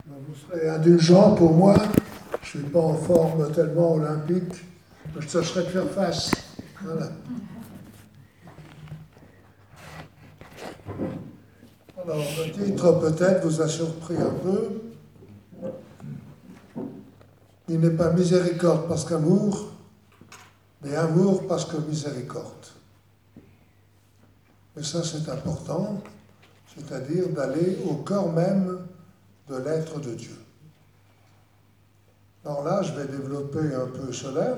Vous serez indulgent pour moi, je ne suis pas en forme tellement olympique, mais je tâcherai de faire face. Voilà. Alors, le titre peut-être vous a surpris un peu. Il n'est pas miséricorde parce qu'amour, mais amour parce que miséricorde. Et ça, c'est important, c'est-à-dire d'aller au cœur même de l'être de Dieu. Alors là, je vais développer un peu cela.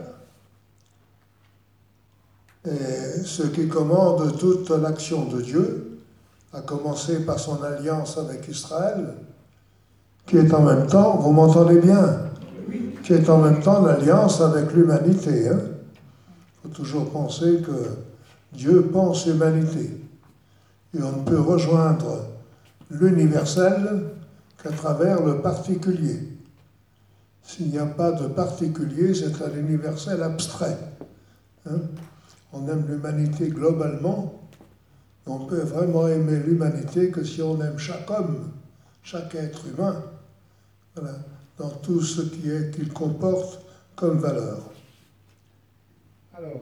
Et ce qui commande toute l'action de Dieu, à commencer par son alliance avec Israël, qui est en même temps, vous m'entendez bien, qui est en même temps l'alliance avec l'humanité. Il faut toujours penser que Dieu pense l'humanité. Et on ne peut rejoindre l'universel qu'à travers le particulier. S'il n'y a pas de particulier, c'est un universel abstrait. On aime l'humanité globalement. On peut vraiment aimer l'humanité que si on aime chaque homme, chaque être humain, voilà, dans tout ce qu'il comporte comme valeur. Alors,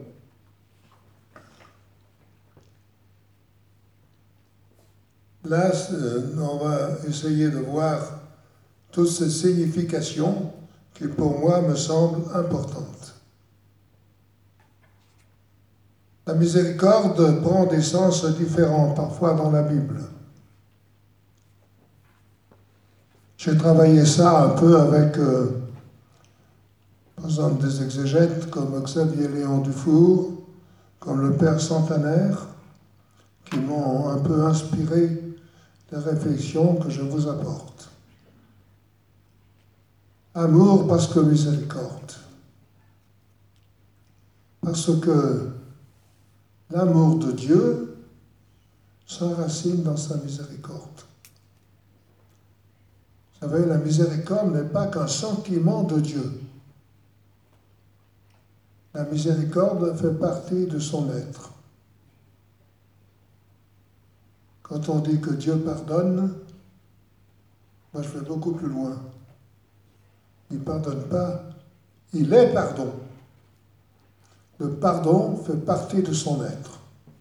là, on va essayer de voir toutes ces significations qui, pour moi, me semblent importantes. La miséricorde prend des sens différents, parfois dans la Bible. J'ai travaillé ça un peu avec, par exemple, des exégètes comme Xavier Léon Dufour, comme le Père Centenaire, qui m'ont un peu inspiré les réflexions que je vous apporte. Amour parce que miséricorde. Parce que l'amour de Dieu s'enracine dans sa miséricorde. Vous savez, la miséricorde n'est pas qu'un sentiment de Dieu. La miséricorde fait partie de son être. Quand on dit que Dieu pardonne, moi je vais beaucoup plus loin. Il ne pardonne pas, il est pardon. Le pardon fait partie de son être.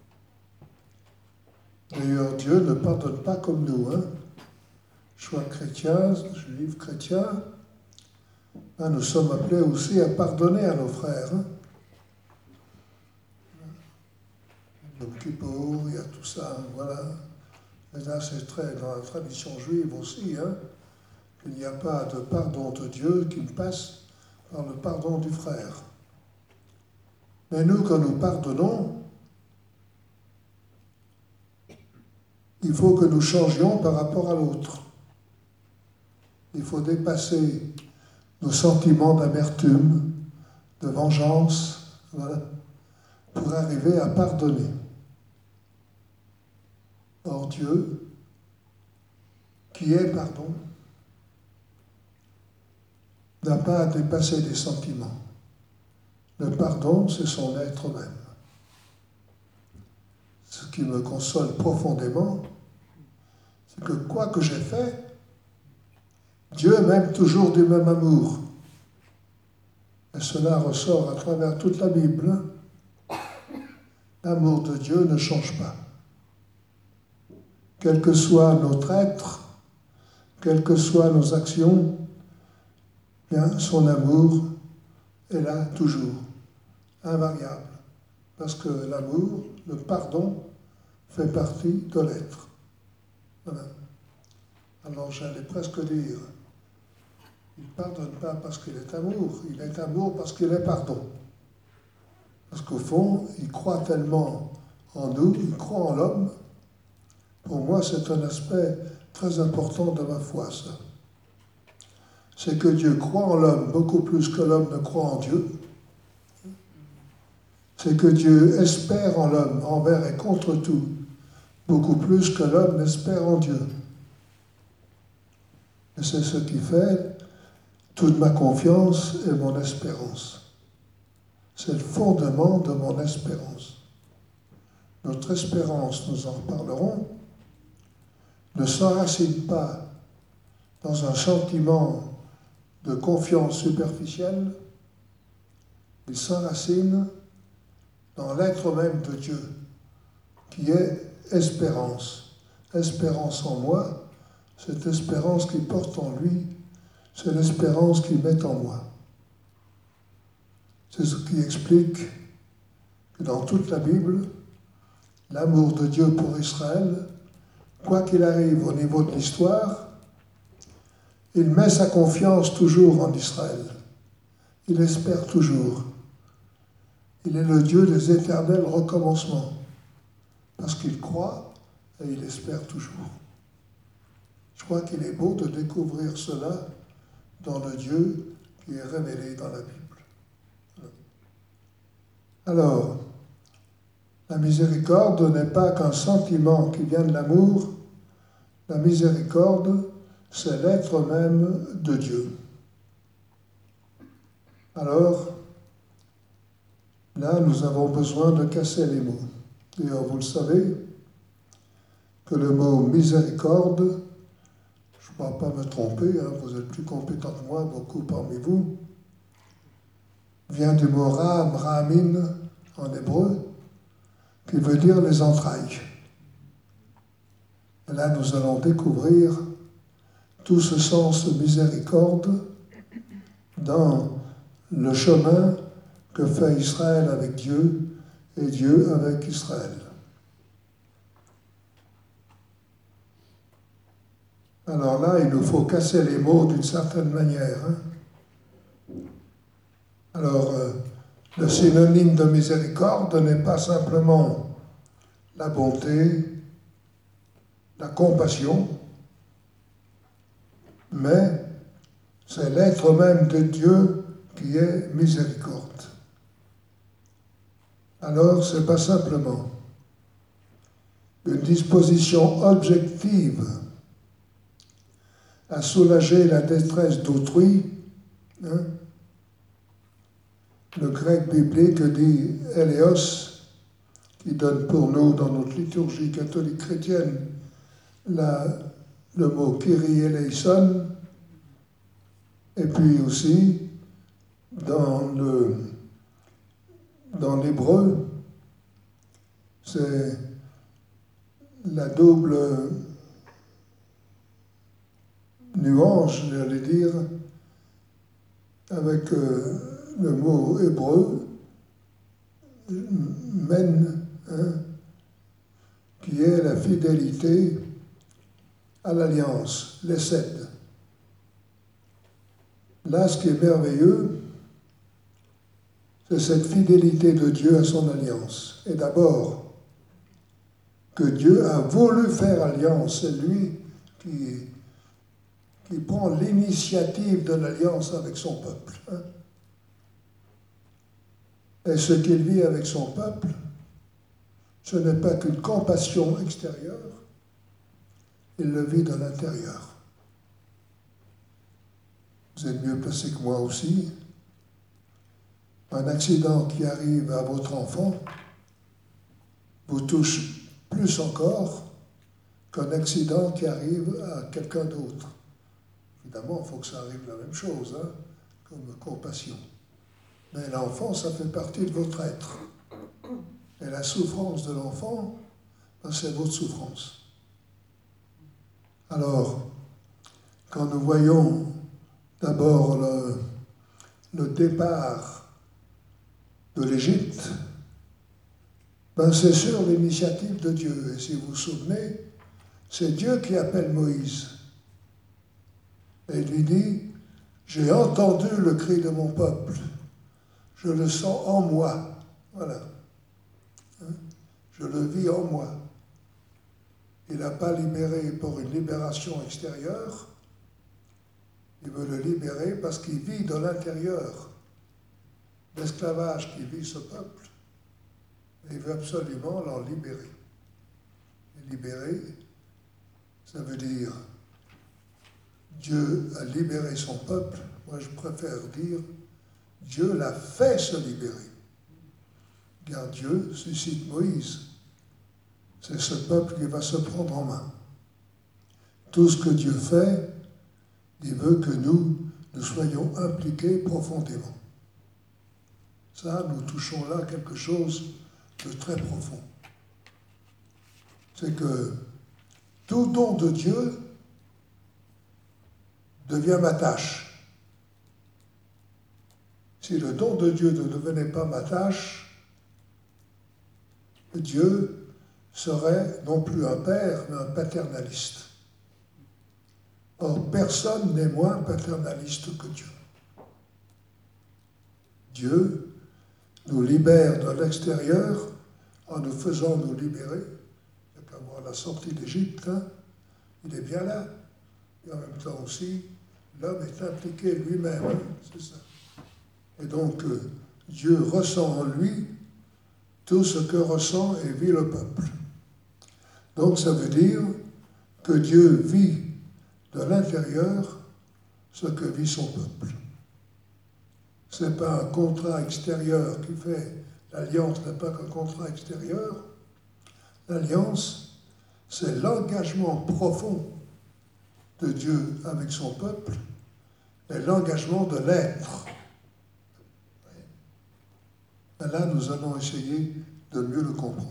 D'ailleurs, Dieu ne pardonne pas comme nous. Soit chrétien, juif, chrétien, nous sommes appelés aussi à pardonner à nos frères. Le Kippour, il y a tout ça, voilà. Et là, c'est très dans la tradition juive aussi, qu'il n'y a pas de pardon de Dieu qui passe par le pardon du frère. Mais nous, quand nous pardonnons, il faut que nous changions par rapport à l'autre. Il faut dépasser nos sentiments d'amertume, de vengeance, voilà, pour arriver à pardonner. Or Dieu, qui est pardon, n'a pas à dépasser des sentiments. Le pardon, c'est son être même. Ce qui me console profondément, c'est que quoi que j'ai fait, Dieu m'aime toujours du même amour. Et cela ressort à travers toute la Bible. L'amour de Dieu ne change pas. Quel que soit notre être, quelles que soient nos actions, bien, son amour est là toujours, invariable. Parce que l'amour, le pardon, fait partie de l'être. Voilà. Alors j'allais presque dire, il ne pardonne pas parce qu'il est amour parce qu'il est pardon. Parce qu'au fond, il croit tellement en nous, il croit en l'homme. Pour moi, c'est un aspect très important de ma foi, ça. C'est que Dieu croit en l'homme beaucoup plus que l'homme ne croit en Dieu. C'est que Dieu espère en l'homme, envers et contre tout, beaucoup plus que l'homme n'espère en Dieu. Et c'est ce qui fait toute ma confiance et mon espérance. C'est le fondement de mon espérance. Notre espérance, nous en reparlerons, ne s'enracine pas dans un sentiment de confiance superficielle, il s'enracine dans l'être même de Dieu, qui est espérance. Espérance en moi, cette espérance qui porte en lui, c'est l'espérance qu'il met en moi. C'est ce qui explique que dans toute la Bible, l'amour de Dieu pour Israël, quoi qu'il arrive au niveau de l'histoire, il met sa confiance toujours en Israël. Il espère toujours. Il est le Dieu des éternels recommencements, parce qu'il croit et il espère toujours. Je crois qu'il est beau de découvrir cela dans le Dieu qui est révélé dans la Bible. Alors, la miséricorde n'est pas qu'un sentiment qui vient de l'amour. La miséricorde, c'est l'être même de Dieu. Alors, là, nous avons besoin de casser les mots. D'ailleurs, vous le savez, que le mot miséricorde, je ne crois pas me tromper, vous êtes plus compétent que moi, beaucoup parmi vous, vient du mot ram, ramin, en hébreu, qui veut dire les entrailles. Et là, nous allons découvrir tout ce sens de miséricorde dans le chemin que fait Israël avec Dieu et Dieu avec Israël. Alors là, il nous faut casser les mots d'une certaine manière. Alors, le synonyme de miséricorde n'est pas simplement la bonté, la compassion, mais c'est l'être même de Dieu qui est miséricorde. Alors, ce n'est pas simplement une disposition objective à soulager la détresse d'autrui. Le grec biblique dit Eleos, qui donne pour nous dans notre liturgie catholique chrétienne le mot Kyrie eleison, et puis aussi dans l'hébreu, c'est la double nuance, j'allais dire, avec le mot hébreu, men, qui est la fidélité à l'alliance, l'essed. Là, ce qui est merveilleux, c'est cette fidélité de Dieu à son alliance. Et d'abord, que Dieu a voulu faire alliance, c'est lui qui prend l'initiative de l'alliance avec son peuple. Et ce qu'il vit avec son peuple, ce n'est pas qu'une compassion extérieure, il le vit de l'intérieur. Vous êtes mieux placé que moi aussi. Un accident qui arrive à votre enfant vous touche plus encore qu'un accident qui arrive à quelqu'un d'autre. Évidemment, il faut que ça arrive la même chose, comme compassion. Mais l'enfant, ça fait partie de votre être. Et la souffrance de l'enfant, c'est votre souffrance. Alors, quand nous voyons d'abord le départ de l'Égypte, c'est sur l'initiative de Dieu. Et si vous vous souvenez, c'est Dieu qui appelle Moïse. Et il lui dit, j'ai entendu le cri de mon peuple. Je le sens en moi. Voilà. Je le vis en moi. Il n'a pas libéré pour une libération extérieure. Il veut le libérer parce qu'il vit de l'intérieur l'esclavage qui vit ce peuple. Et il veut absolument l'en libérer. Et libérer, ça veut dire Dieu a libéré son peuple. Moi, je préfère dire Dieu l'a fait se libérer. Car Dieu suscite Moïse. C'est ce peuple qui va se prendre en main. Tout ce que Dieu fait, Il veut que nous soyons impliqués profondément. Ça, nous touchons là quelque chose de très profond. C'est que tout don de Dieu devient ma tâche. Si le don de Dieu ne devenait pas ma tâche, Dieu serait non plus un père, mais un paternaliste. Or, personne n'est moins paternaliste que Dieu. Dieu nous libère de l'extérieur en nous faisant nous libérer. Il n'y a qu'à voir la sortie d'Égypte, hein. Il est bien là. Et en même temps aussi, l'homme est impliqué lui-même, hein. C'est ça. Et donc, Dieu ressent en lui tout ce que ressent et vit le peuple. Donc, ça veut dire que Dieu vit de l'intérieur ce que vit son peuple. Ce n'est pas un contrat extérieur qui fait. L'alliance n'est pas qu'un contrat extérieur. L'alliance, c'est l'engagement profond de Dieu avec son peuple et l'engagement de l'être. Et là, nous allons essayer de mieux le comprendre.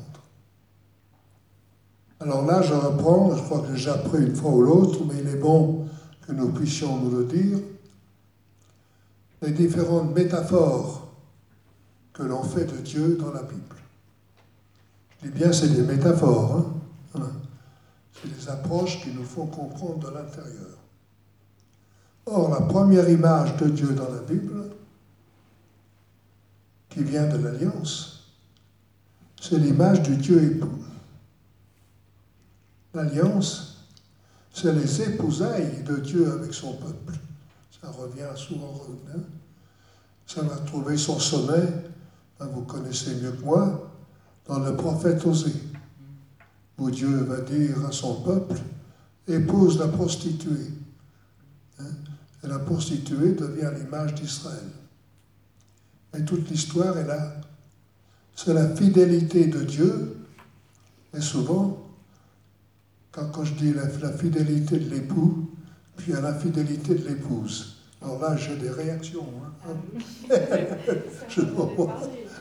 Alors là, je reprends, je crois que j'ai déjà appris une fois ou l'autre, mais il est bon que nous puissions nous le dire, les différentes métaphores que l'on fait de Dieu dans la Bible. Je dis bien, c'est des métaphores, hein. Voilà. C'est des approches qui nous font comprendre de l'intérieur. Or, la première image de Dieu dans la Bible, qui vient de l'Alliance, c'est l'image du Dieu époux. L'Alliance, c'est les épousailles de Dieu avec son peuple. Ça revient souvent, hein. Ça va trouver son sommet, hein, vous connaissez mieux que moi, dans le prophète Osée, où Dieu va dire à son peuple, épouse la prostituée. Hein, et la prostituée devient l'image d'Israël. Et toute l'histoire est là. C'est la fidélité de Dieu, et souvent, quand je dis la fidélité de l'époux, puis il y a la fidélité de l'épouse. Alors là, j'ai des réactions. Hein. Je ne vois pas.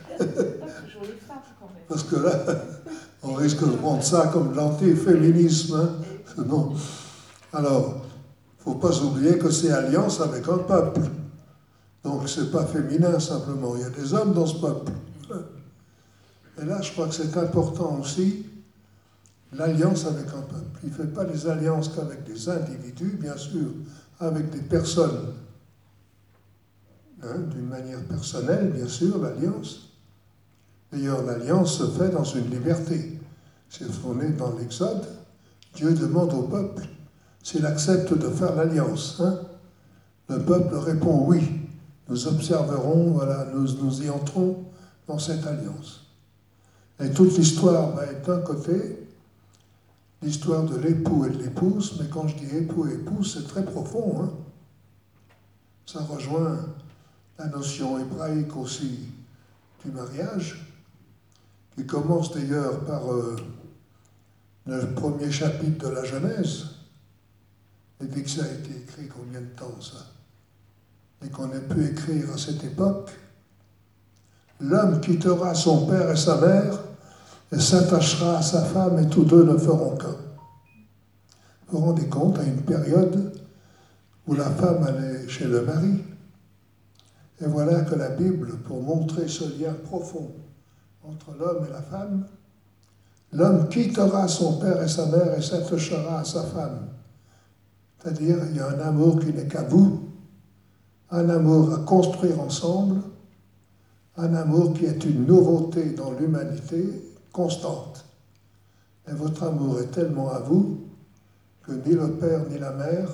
Parce que là, on risque de prendre ça comme de l'antiféminisme. Hein. Non. Alors, il ne faut pas oublier que c'est alliance avec un peuple. Donc, ce n'est pas féminin simplement. Il y a des hommes dans ce peuple. Et là, je crois que c'est important aussi, l'alliance avec un peuple. Il ne fait pas des alliances qu'avec des individus, bien sûr, avec des personnes. Hein, d'une manière personnelle, bien sûr, l'alliance. D'ailleurs, l'alliance se fait dans une liberté. C'est ce qu'on est dans l'Exode. Dieu demande au peuple s'il accepte de faire l'alliance. Hein. Le peuple répond oui. Nous observerons, voilà, nous y entrons dans cette alliance. Et toute l'histoire va être d'un côté, l'histoire de l'époux et de l'épouse, mais quand je dis époux et épouse, c'est très profond. Hein. Ça rejoint la notion hébraïque aussi du mariage, qui commence d'ailleurs par le premier chapitre de la Genèse. Et dès que ça a été écrit, combien de temps ça? Et qu'on ait pu écrire à cette époque, l'homme quittera son père et sa mère et s'attachera à sa femme et tous deux ne feront qu'un. Vous vous rendez compte, à une période où la femme allait chez le mari. Et voilà que la Bible, pour montrer ce lien profond entre l'homme et la femme, l'homme quittera son père et sa mère et s'attachera à sa femme. C'est-à-dire, il y a un amour qui n'est qu'à vous, un amour à construire ensemble, un amour qui est une nouveauté dans l'humanité constante. Et votre amour est tellement à vous que ni le père ni la mère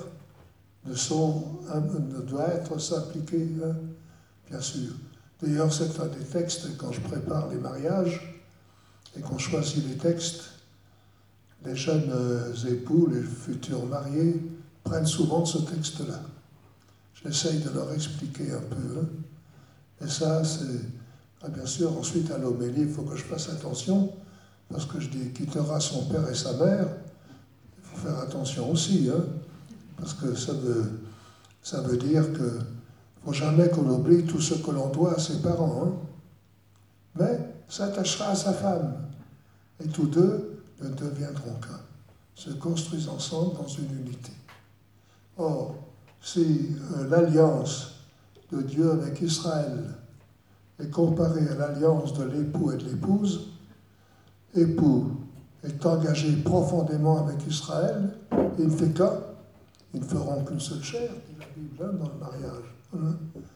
ne doivent être s'appliquer, hein, bien sûr. D'ailleurs, c'est un des textes, quand je prépare les mariages et qu'on choisit les textes, les jeunes époux, les futurs mariés, prennent souvent ce texte-là. J'essaye de leur expliquer un peu. Hein. Et ça, c'est... bien sûr, ensuite, à l'homélie, il faut que je fasse attention, parce que je dis, quittera son père et sa mère, il faut faire attention aussi, hein, parce que ça veut... Ça veut dire que ne faut jamais qu'on oublie tout ce que l'on doit à ses parents, hein. Mais s'attachera à sa femme, et tous deux ne deviendront qu'un, se construisent ensemble dans une unité. Or, si l'alliance de Dieu avec Israël est comparée à l'alliance de l'époux et de l'épouse, époux est engagé profondément avec Israël, il ne fait qu'un, ils ne feront qu'une seule chair, dit la Bible, hein, dans le mariage. Hein.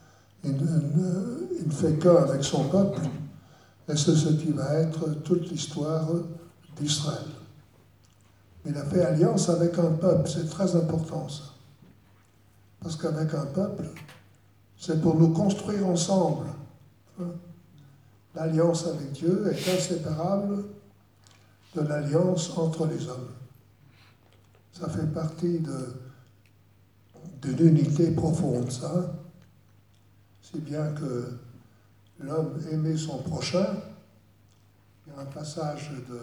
Il ne fait qu'un avec son peuple, et c'est ce qui va être toute l'histoire d'Israël. Il a fait alliance avec un peuple, c'est très important ça. Parce qu'avec un peuple, c'est pour nous construire ensemble. L'alliance avec Dieu est inséparable de l'alliance entre les hommes. Ça fait partie d'une unité profonde, ça. Si bien que l'homme aimait son prochain, il y a un passage de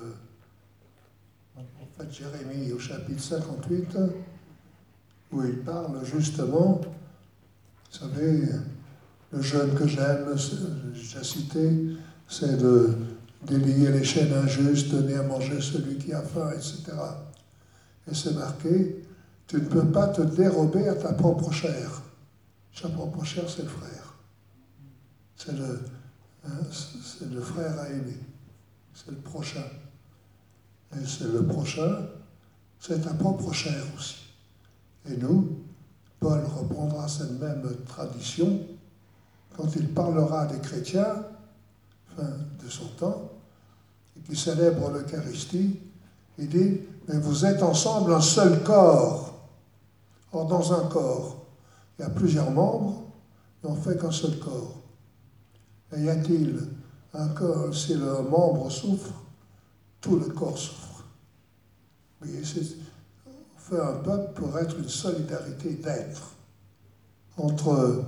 prophète Jérémie au chapitre 58, où il parle justement, vous savez, le jeûne que j'aime, j'ai déjà cité, c'est de délier les chaînes injustes, donner à manger celui qui a faim, etc. Et c'est marqué, tu ne peux pas te dérober à ta propre chair. Ta propre chair, c'est le frère. C'est le frère à aimer. C'est le prochain. Et c'est le prochain, c'est ta propre chair aussi. Et nous, Paul reprendra cette même tradition quand il parlera des chrétiens, de son temps, et qui célèbrent l'Eucharistie. Il dit, mais vous êtes ensemble un seul corps. Or, dans un corps, il y a plusieurs membres, mais on ne fait qu'un seul corps. Et y a-t-il un corps, si le membre souffre, tout le corps souffre. Vous voyez, on fait un peuple pour être une solidarité d'être entre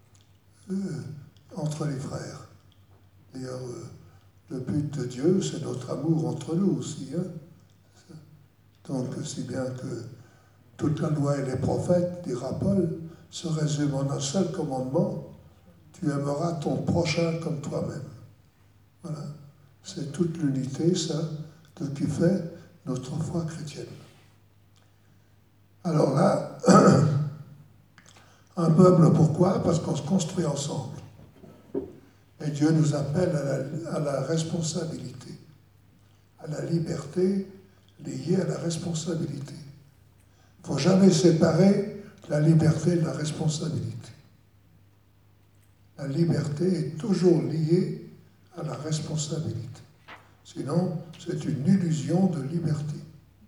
les frères. D'ailleurs, le but de Dieu, c'est notre amour entre nous aussi. Hein. Donc, si bien que toute la loi et les prophètes, dira Paul, se résument en un seul commandement, tu aimeras ton prochain comme toi-même. Voilà. C'est toute l'unité, ça, de qui fait notre foi chrétienne. Alors là, un peuple, pourquoi? Parce qu'on se construit ensemble. Et Dieu nous appelle à la responsabilité, à la liberté liée à la responsabilité. Il ne faut jamais séparer la liberté de la responsabilité. La liberté est toujours liée à la responsabilité. Sinon, c'est une illusion de liberté.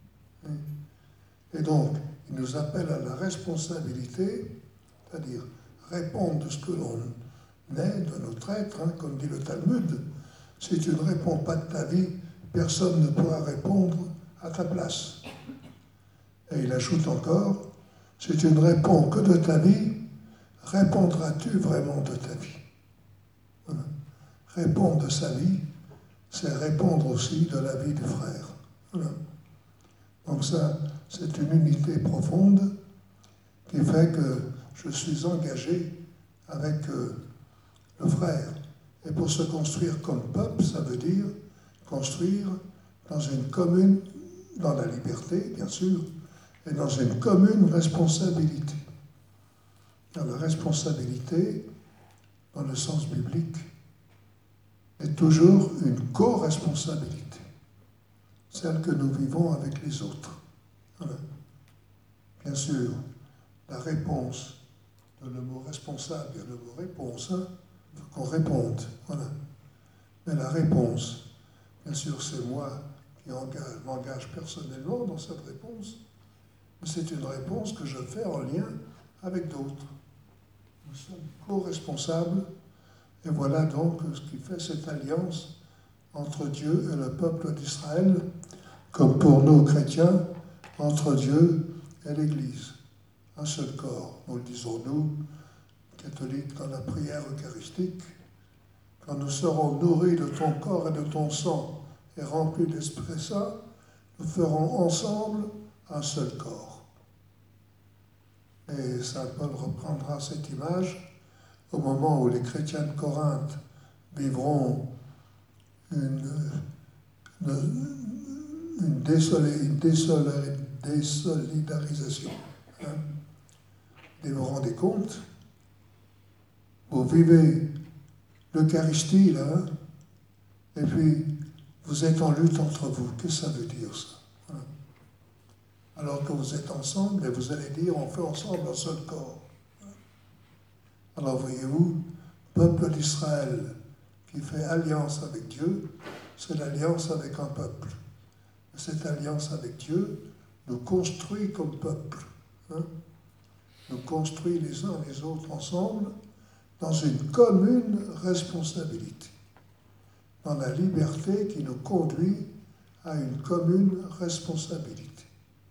Et donc, il nous appelle à la responsabilité, c'est-à-dire répondre de ce que l'on est, de notre être, hein, comme dit le Talmud. Si tu ne réponds pas de ta vie, personne ne pourra répondre à ta place. Et il ajoute encore, si tu ne réponds que de ta vie, répondras-tu vraiment de ta vie? Voilà. Répondre de sa vie, c'est répondre aussi de la vie du frère. Voilà. Donc ça, c'est une unité profonde qui fait que je suis engagé avec le frère. Et pour se construire comme peuple, ça veut dire construire dans une commune, dans la liberté, bien sûr, et dans une commune responsabilité. Dans la responsabilité, dans le sens biblique, est toujours une co-responsabilité, celle que nous vivons avec les autres. Voilà. Bien sûr, la réponse de le mot responsable et le mot réponse, hein, il faut qu'on réponde. Voilà. Mais la réponse, bien sûr, c'est moi qui m'engage personnellement dans cette réponse, mais c'est une réponse que je fais en lien avec d'autres. Nous sommes co-responsables, et voilà donc ce qui fait cette alliance entre Dieu et le peuple d'Israël, comme pour nous chrétiens, entre Dieu et l'Église. Un seul corps, nous le disons nous, catholiques, dans la prière eucharistique. Quand nous serons nourris de ton corps et de ton sang et remplis d'Esprit Saint, nous ferons ensemble un seul corps. Et saint Paul reprendra cette image au moment où les chrétiens de Corinthe vivront une désolidarisation. Hein. Et vous vous rendez compte, vous vivez l'Eucharistie, là, hein, et puis vous êtes en lutte entre vous. Qu'est-ce que ça veut dire, ça? Voilà. Alors que vous êtes ensemble, et vous allez dire, on fait ensemble un seul corps. Alors voyez-vous, peuple d'Israël qui fait alliance avec Dieu, c'est l'alliance avec un peuple. Cette alliance avec Dieu nous construit comme peuple. Hein? Nous construit les uns les autres ensemble dans une commune responsabilité, dans la liberté qui nous conduit à une commune responsabilité.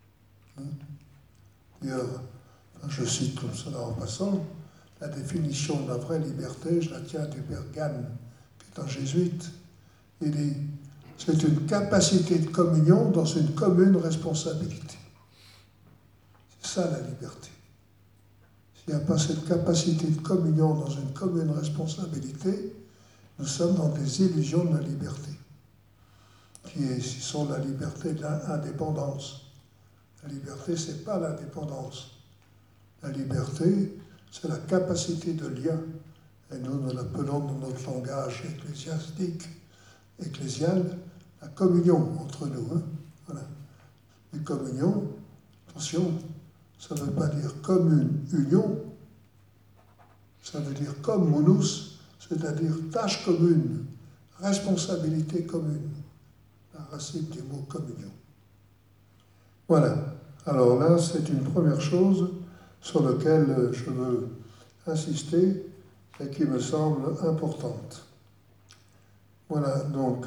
D'ailleurs, je cite comme cela en passant, la définition de la vraie liberté, je la tiens du père Gann, qui est un jésuite. Il dit, c'est une capacité de communion dans une commune responsabilité. C'est ça la liberté. S'il n'y a pas cette capacité de communion dans une commune responsabilité, nous sommes dans des illusions de la liberté, qui sont la liberté de l'indépendance. La liberté, ce n'est pas l'indépendance. La liberté, c'est la capacité de lien. Et nous l'appelons dans notre langage ecclésial, la communion entre nous. Hein. Voilà. Et communion, attention, ça ne veut pas dire comme une union, ça veut dire comme monus, c'est-à-dire tâche commune, responsabilité commune, la racine du mot communion. Voilà, alors là, c'est une première chose sur laquelle je veux insister et qui me semble importante. Voilà, donc,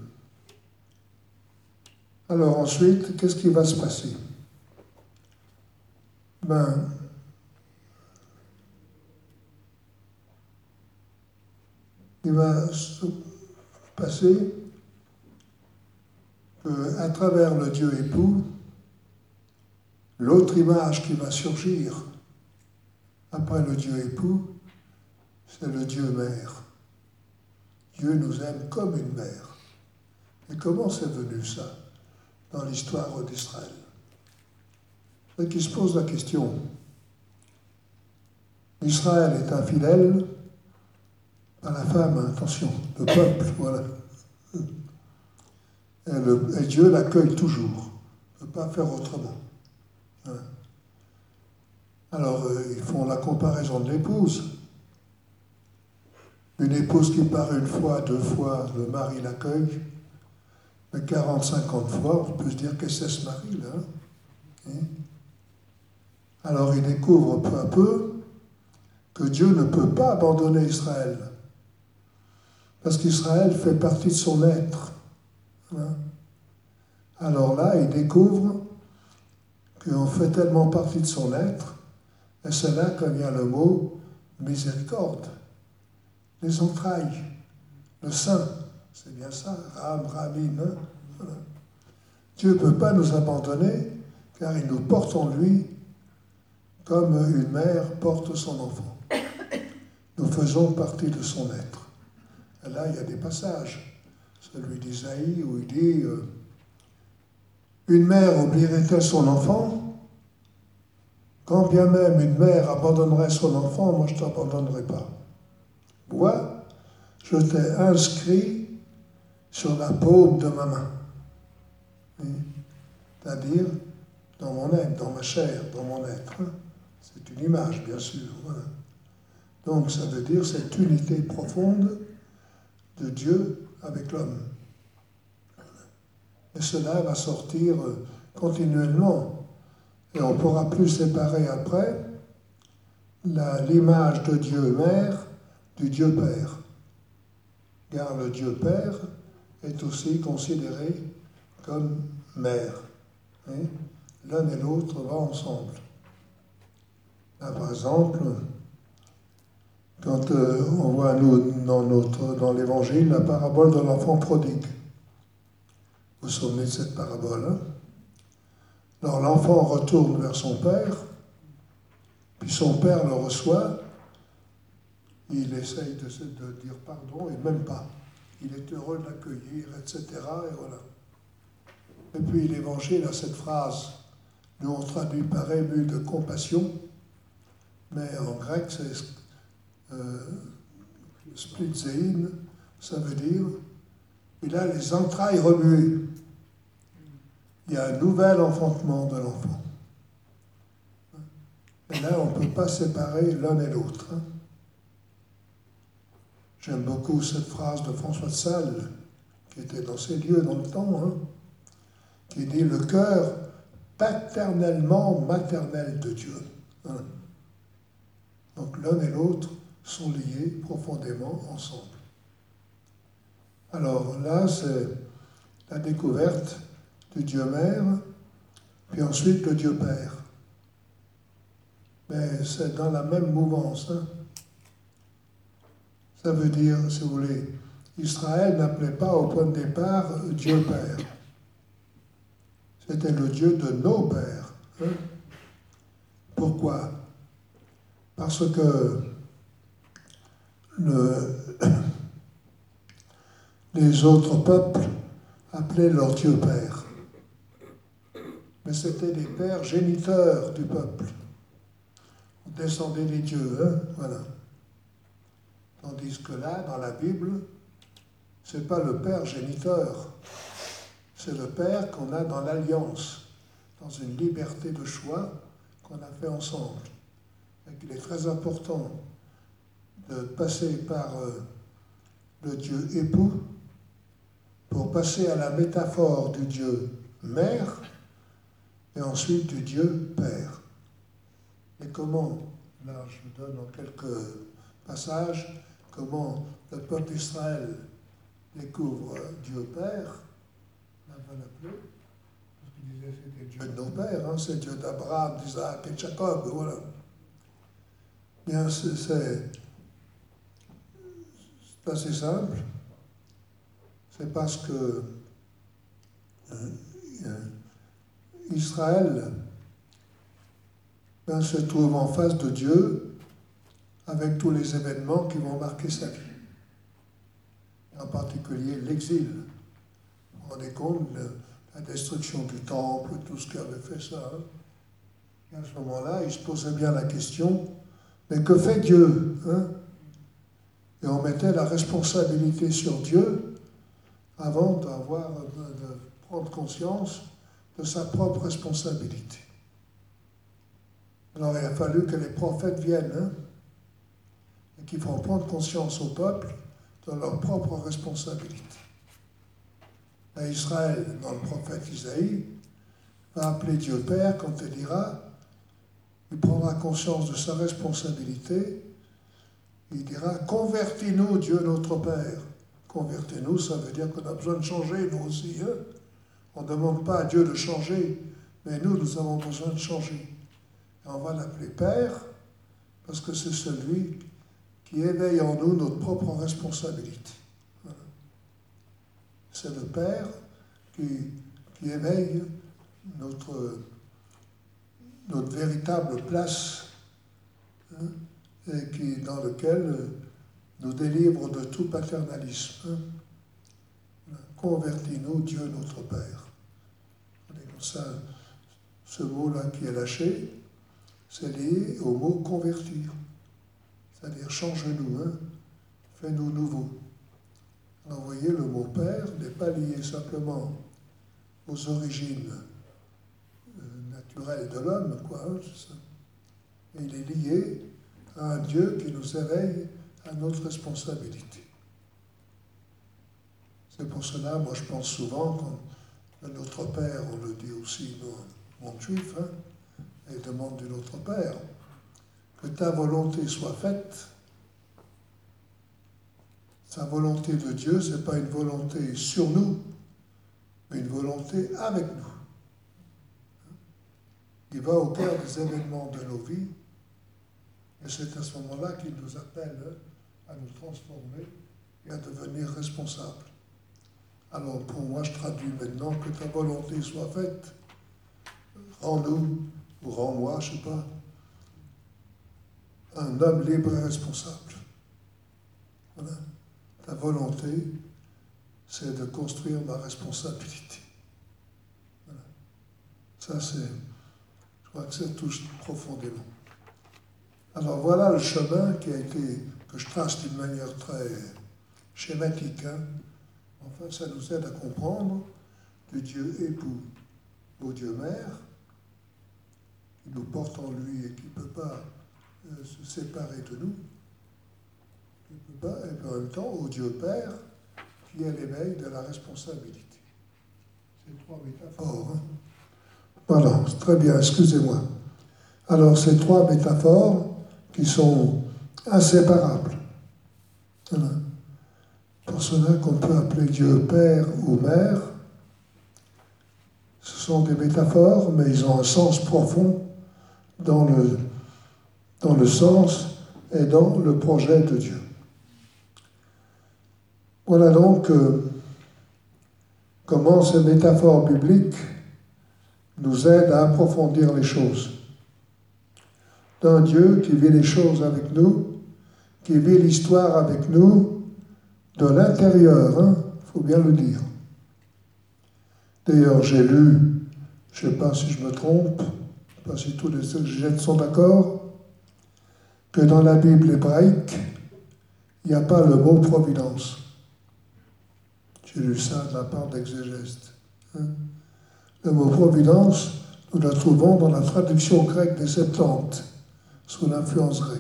alors ensuite, qu'est-ce qui va se passer? Ben, il va se passer qu'à travers le Dieu époux, l'autre image qui va surgir après le Dieu époux, c'est le Dieu mère. Dieu nous aime comme une mère. Et comment c'est venu ça dans l'histoire d'Israël? C'est qu'il se pose la question. Israël est infidèle, pas la femme, attention, le peuple, voilà. Et Dieu l'accueille toujours, il ne peut pas faire autrement. Alors, ils font la comparaison de l'épouse. Une épouse qui part une fois, deux fois, le mari l'accueille, mais 40, 50 fois, on peut se dire que c'est ce mari-là. Alors, il découvre peu à peu que Dieu ne peut pas abandonner Israël, parce qu'Israël fait partie de son être. Alors là, il découvre qu'on fait tellement partie de son être, et c'est là qu'il y a le mot miséricorde, les entrailles, le sein, c'est bien ça, Ram, Ramim. Voilà. Dieu ne peut pas nous abandonner, car il nous porte en lui comme une mère porte son enfant. Nous faisons partie de son être. Et là, il y a des passages. Celui d'Isaïe où il dit une mère oublierait-elle son enfant? Quand bien même une mère abandonnerait son enfant, moi je ne t'abandonnerai pas. Moi, je t'ai inscrit sur la paume de ma main. C'est-à-dire dans mon être, dans ma chair, dans mon être. C'est une image, bien sûr. Voilà. Donc ça veut dire cette unité profonde de Dieu avec l'homme. Et cela va sortir continuellement. Et on ne pourra plus séparer après l'image de Dieu Mère du Dieu Père. Car le Dieu Père est aussi considéré comme mère. L'un et l'autre vont ensemble. Là, par exemple, quand on voit dans l'Évangile la parabole de l'enfant prodigue. Vous vous souvenez de cette parabole, hein? Alors l'enfant retourne vers son père Puis son père le reçoit, il essaye de dire pardon, et même pas. Il est heureux de l'accueillir, etc. Et voilà. Et puis l'Évangile a cette phrase, nous on traduit par ému de compassion, mais en grec c'est splitzein, ça veut dire, il a les entrailles remuées. Il y a un nouvel enfantement de l'enfant. Et là, on ne peut pas séparer l'un et l'autre. J'aime beaucoup cette phrase de François de Sales, qui était dans ces lieux dans le temps, qui dit « le cœur paternellement maternel de Dieu ». Donc l'un et l'autre sont liés profondément ensemble. Alors là, c'est la découverte du Dieu Mère, puis ensuite le Dieu Père. Mais c'est dans la même mouvance. Ça veut dire, si vous voulez, Israël n'appelait pas au point de départ Dieu Père. C'était le Dieu de nos pères. Pourquoi? Parce que les autres peuples appelaient leur Dieu Père. Mais c'était des pères géniteurs du peuple. On descendait des dieux, voilà. Tandis que là, dans la Bible, ce n'est pas le père géniteur, c'est le père qu'on a dans l'alliance, dans une liberté de choix qu'on a fait ensemble. Et qu'il est très important de passer par le Dieu époux pour passer à la métaphore du Dieu mère et ensuite du Dieu père. Et comment, là je vous donne en quelques passages, comment le peuple d'Israël découvre Dieu Père, on va l'appeler, parce qu'il disait que c'était Dieu de nos pères, c'est Dieu d'Abraham, d'Isaac et de Jacob, voilà. Bien, c'est assez simple, c'est parce que Israël se trouve en face de Dieu avec tous les événements qui vont marquer sa vie. En particulier l'exil. Vous vous rendez compte, la destruction du temple, tout ce qui avait fait ça. Et à ce moment-là, il se posait bien la question, mais que fait Dieu, Et on mettait la responsabilité sur Dieu avant de prendre conscience de sa propre responsabilité. Alors il a fallu que les prophètes viennent, et qu'ils font prendre conscience au peuple de leur propre responsabilité. Et Israël, dans le prophète Isaïe, va appeler Dieu Père quand il dira, il prendra conscience de sa responsabilité, il dira, convertis-nous, Dieu notre Père. Convertez-nous, ça veut dire qu'on a besoin de changer, nous aussi. On ne demande pas à Dieu de changer, mais nous avons besoin de changer. Et on va l'appeler Père, parce que c'est celui qui éveille en nous notre propre responsabilité. Voilà. C'est le Père qui éveille notre véritable place, et dans lequel nous délivre de tout paternalisme. Convertis-nous, Dieu notre Père. Ça, ce mot-là qui est lâché, c'est lié au mot convertir. C'est-à-dire change-nous, fais-nous nouveaux. Alors vous voyez, le mot Père n'est pas lié simplement aux origines naturelles de l'homme, c'est ça. Et il est lié à un Dieu qui nous éveille à notre responsabilité. C'est pour cela, moi je pense souvent, quand notre Père, on le dit aussi dans le monde juif, et demande du Notre Père, que ta volonté soit faite. Sa volonté de Dieu, ce n'est pas une volonté sur nous, mais une volonté avec nous. Il va au cœur des événements de nos vies, et c'est à ce moment-là qu'il nous appelle à nous transformer et à devenir responsables. Alors pour moi, je traduis maintenant que ta volonté soit faite. Rends-nous, ou rends-moi, je ne sais pas. un homme libre et responsable. Voilà. La volonté, c'est de construire ma responsabilité. Voilà. Ça, je crois que ça touche profondément. Alors voilà le chemin que je trace d'une manière très schématique. Hein. Enfin, ça nous aide à comprendre que Dieu époux au Dieu mère, qui nous porte en lui et qui ne peut pas se séparer de nous, qui ne peut pas, et puis en même temps au Dieu Père, qui est l'éveil de la responsabilité. C'est trois métaphores. Hein. Voilà, c'est très bien, excusez-moi. Alors, ces trois métaphores qui sont inséparables. Voilà. Pour cela qu'on peut appeler Dieu Père ou Mère, ce sont des métaphores, mais ils ont un sens profond dans le sens et dans le projet de Dieu. Voilà donc comment ces métaphores bibliques nous aident à approfondir les choses. D'un Dieu qui vit les choses avec nous, qui vit l'histoire avec nous, de l'intérieur, hein, faut bien le dire. D'ailleurs, j'ai lu, je ne sais pas si je me trompe, je ne sais pas si tous les exégètes sont d'accord, que dans la Bible hébraïque, il n'y a pas le mot providence. J'ai lu ça de la part d'exégètes. Hein. Le mot providence, nous le trouvons dans la traduction grecque des Septante, sous l'influence grecque.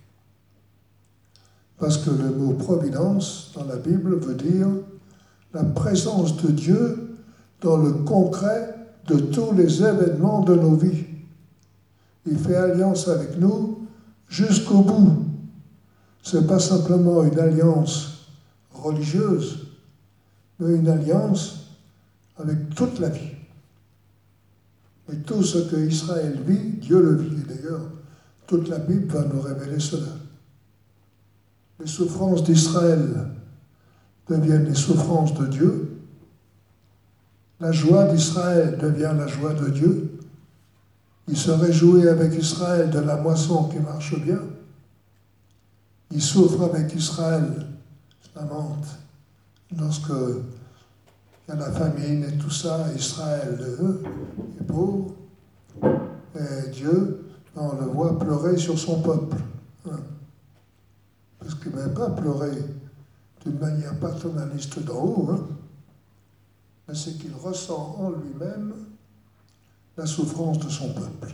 Parce que le mot providence, dans la Bible, veut dire la présence de Dieu dans le concret de tous les événements de nos vies. Il fait alliance avec nous jusqu'au bout. Ce n'est pas simplement une alliance religieuse, mais une alliance avec toute la vie. Et tout ce que Israël vit, Dieu le vit. Et d'ailleurs, toute la Bible va nous révéler cela. Les souffrances d'Israël deviennent les souffrances de Dieu. La joie d'Israël devient la joie de Dieu. Il se réjouit avec Israël de la moisson qui marche bien. Il souffre avec Israël, se lamente, lorsque il y a la famine et tout ça, Israël est pauvre, et Dieu, on le voit pleurer sur son peuple. Hein. Parce qu'il ne va pas pleurer d'une manière paternaliste d'en haut, hein. Mais c'est qu'il ressent en lui-même la souffrance de son peuple.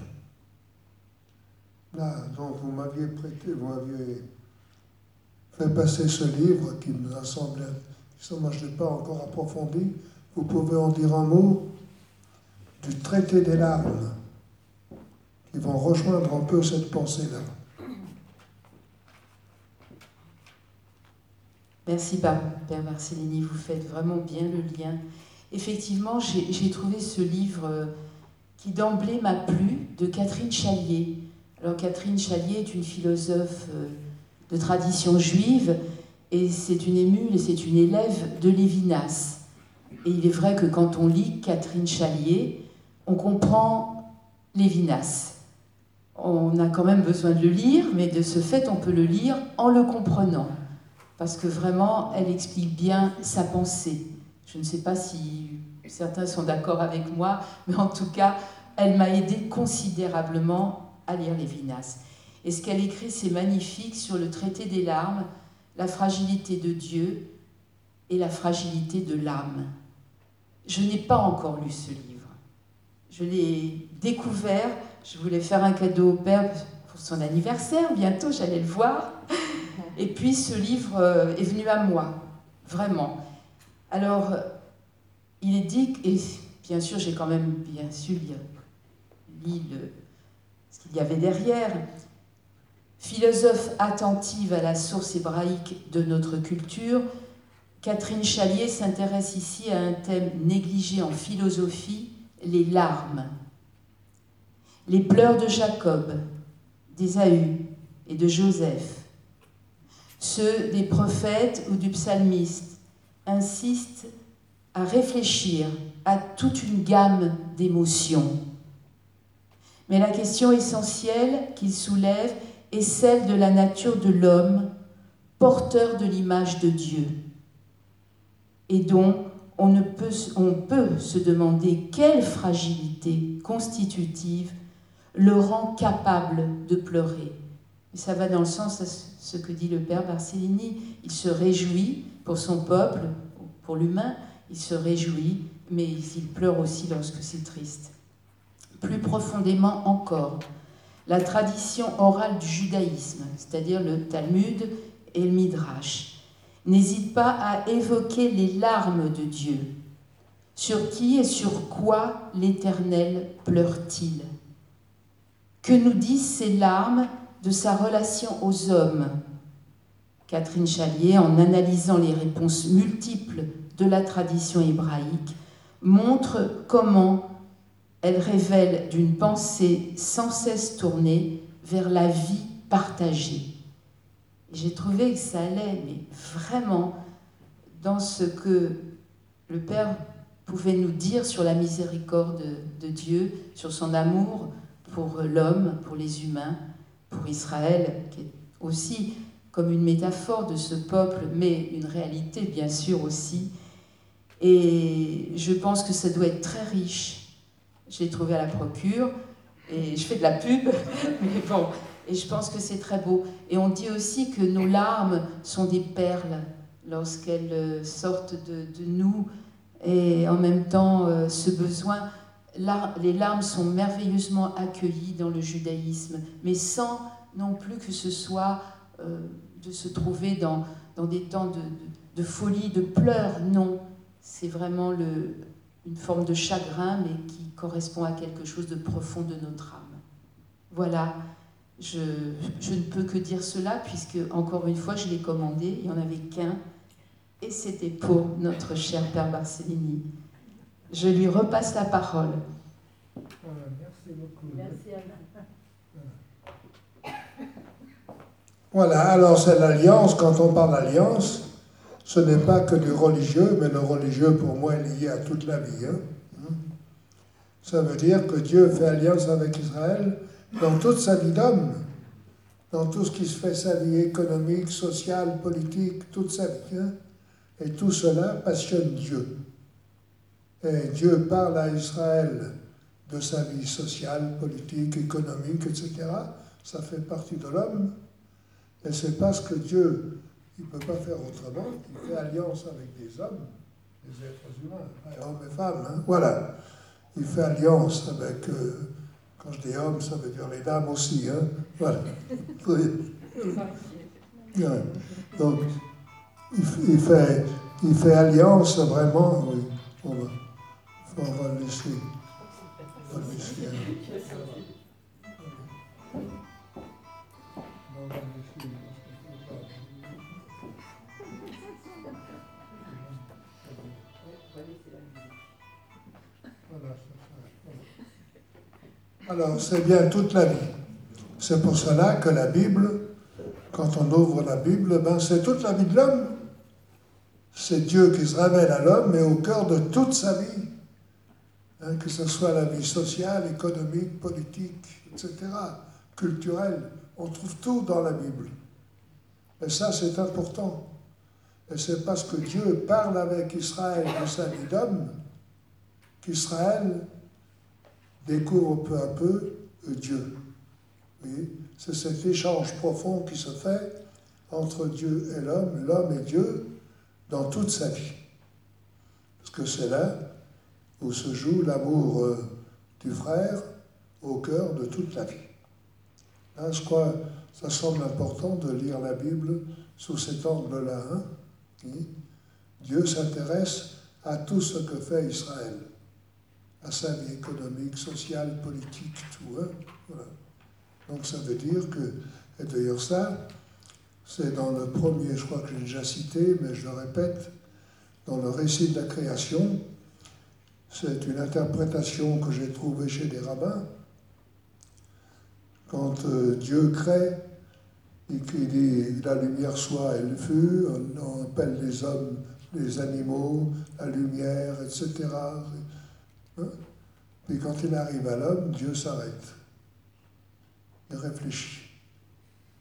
Là, donc, vous m'aviez fait passer ce livre qui nous a semblé, moi je ne l'ai pas encore approfondi, vous pouvez en dire un mot, du traité des larmes, qui vont rejoindre un peu cette pensée-là. Merci, Père Marcellini, vous faites vraiment bien le lien. Effectivement, j'ai trouvé ce livre qui d'emblée m'a plu, de Catherine Chalier. Alors Catherine Chalier est une philosophe de tradition juive, et c'est une émule et c'est une élève de Lévinas. Et il est vrai que quand on lit Catherine Chalier, on comprend Lévinas. On a quand même besoin de le lire, mais de ce fait, on peut le lire en le comprenant. Parce que vraiment, elle explique bien sa pensée. Je ne sais pas si certains sont d'accord avec moi, mais en tout cas, elle m'a aidé considérablement à lire Lévinas. Et ce qu'elle écrit, c'est magnifique sur le traité des larmes, la fragilité de Dieu et la fragilité de l'âme. Je n'ai pas encore lu ce livre. Je l'ai découvert, je voulais faire un cadeau au père pour son anniversaire, bientôt j'allais le voir. Et puis ce livre est venu à moi, vraiment. Alors, il est dit, et bien sûr j'ai quand même bien su lire ce qu'il y avait derrière. Philosophe attentive à la source hébraïque de notre culture, Catherine Chalier s'intéresse ici à un thème négligé en philosophie, les larmes. Les pleurs de Jacob, d'Ésaü et de Joseph, ceux des prophètes ou du psalmiste, insistent à réfléchir à toute une gamme d'émotions. Mais la question essentielle qu'il soulève est celle de la nature de l'homme, porteur de l'image de Dieu, et dont on peut se demander quelle fragilité constitutive le rend capable de pleurer. Et ça va dans le sens de ce que dit le père Barsellini. Il se réjouit pour son peuple, pour l'humain, il se réjouit, mais il pleure aussi lorsque c'est triste. Plus profondément encore, la tradition orale du judaïsme, c'est-à-dire le Talmud et le Midrash, n'hésite pas à évoquer les larmes de Dieu. Sur qui et sur quoi l'Éternel pleure-t-il? Que nous disent ces larmes de sa relation aux hommes? Catherine Chalier, en analysant les réponses multiples de la tradition hébraïque, montre comment elle révèle d'une pensée sans cesse tournée vers la vie partagée. J'ai trouvé que ça allait, mais vraiment, dans ce que le Père pouvait nous dire sur la miséricorde de Dieu, sur son amour pour l'homme, pour les humains, pour Israël, qui est aussi comme une métaphore de ce peuple, mais une réalité bien sûr aussi. Et je pense que ça doit être très riche. Je l'ai trouvé à la procure, et je fais de la pub, mais bon, et je pense que c'est très beau. Et on dit aussi que nos larmes sont des perles lorsqu'elles sortent de nous, et en même temps, ce besoin, les larmes sont merveilleusement accueillies dans le judaïsme, mais sans non plus que ce soit de se trouver dans des temps de folie, de pleurs, non. C'est vraiment une forme de chagrin, mais qui correspond à quelque chose de profond de notre âme. Voilà, je ne peux que dire cela, puisque, encore une fois, je l'ai commandé, il n'y en avait qu'un, et c'était pour notre cher Père Barsellini. Je lui repasse la parole. Merci beaucoup. Merci à vous. Voilà, alors c'est l'alliance. Quand on parle d'alliance, ce n'est pas que du religieux, mais le religieux pour moi est lié à toute la vie. Ça veut dire que Dieu fait alliance avec Israël dans toute sa vie d'homme, dans tout ce qui se fait, sa vie économique, sociale, politique, toute sa vie. Et tout cela passionne Dieu. Et Dieu parle à Israël de sa vie sociale, politique, économique, etc. Ça fait partie de l'homme. Et c'est parce que Dieu, il ne peut pas faire autrement, il fait alliance avec des hommes, des êtres humains, hommes et femmes. Voilà. Il fait alliance avec, quand je dis hommes, ça veut dire les dames aussi. Voilà. Donc, il fait alliance vraiment, oui. On va le laisser. On va le laisser. Alors, c'est bien toute la vie. C'est pour cela que la Bible, quand on ouvre la Bible, c'est toute la vie de l'homme. C'est Dieu qui se révèle à l'homme, mais au cœur de toute sa vie. Que ce soit la vie sociale, économique, politique, etc., culturelle. On trouve tout dans la Bible. Et ça, c'est important. Et c'est parce que Dieu parle avec Israël de sa vie d'homme qu'Israël découvre peu à peu Dieu. Oui, c'est cet échange profond qui se fait entre Dieu et l'homme et Dieu, dans toute sa vie. Parce que c'est là où se joue l'amour du frère au cœur de toute la vie. Là, je crois, ça semble important de lire la Bible sous cet angle-là. Oui. Dieu s'intéresse à tout ce que fait Israël, à sa vie économique, sociale, politique, tout. Voilà. Donc ça veut dire que, et d'ailleurs ça, c'est dans le premier, je crois que j'ai déjà cité, mais je le répète, dans le récit de la création, c'est une interprétation que j'ai trouvée chez des rabbins. Quand Dieu crée, et qu'il dit la lumière soit, elle fut, on appelle les hommes, les animaux, la lumière, etc. Et quand il arrive à l'homme, Dieu s'arrête. Il réfléchit.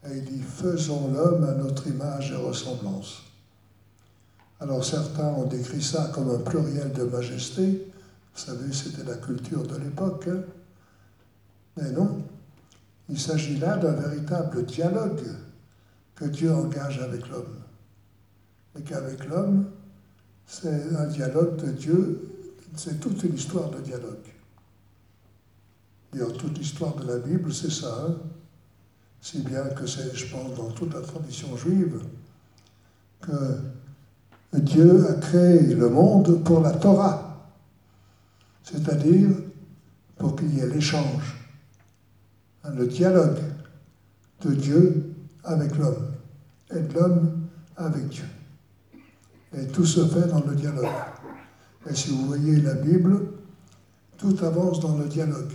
Et il dit, faisons l'homme à notre image et ressemblance. Alors certains ont décrit ça comme un pluriel de majesté. Vous savez, c'était la culture de l'époque. Hein. Mais non, il s'agit là d'un véritable dialogue que Dieu engage avec l'homme. Et qu'avec l'homme, c'est un dialogue de Dieu, c'est toute une histoire de dialogue. D'ailleurs, toute l'histoire de la Bible, c'est ça. Hein. Si bien que c'est, je pense, dans toute la tradition juive, que Dieu a créé le monde pour la Torah, c'est-à-dire pour qu'il y ait l'échange, hein, le dialogue de Dieu avec l'homme et de l'homme avec Dieu. Et tout se fait dans le dialogue. Et si vous voyez la Bible, tout avance dans le dialogue.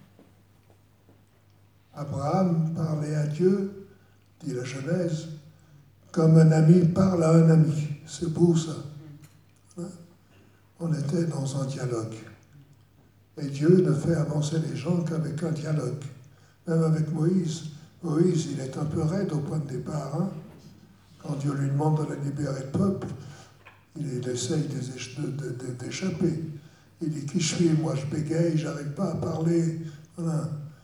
Abraham parlait à Dieu, dit la Genèse, comme un ami parle à un ami. C'est beau ça. Hein? On était dans un dialogue. Et Dieu ne fait avancer les gens qu'avec un dialogue. Même avec Moïse. Moïse, il est un peu raide au point de départ. Hein? Quand Dieu lui demande de libérer le peuple, il essaye d'échapper. Il dit, qui je suis? Moi, je bégaye, j'arrive pas à parler. Voilà.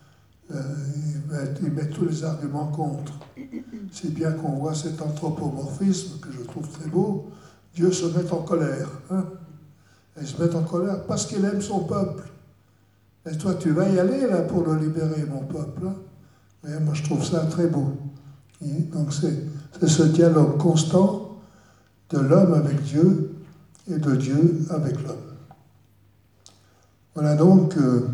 Il met tous les arguments contre. C'est bien qu'on voit cet anthropomorphisme que je trouve très beau. Dieu se met en colère. Hein? Et il se met en colère parce qu'il aime son peuple. Et toi, tu vas y aller là pour le libérer, mon peuple. Hein? Et moi, je trouve ça très beau. Et donc, c'est ce dialogue constant de l'homme avec Dieu et de Dieu avec l'homme. Voilà donc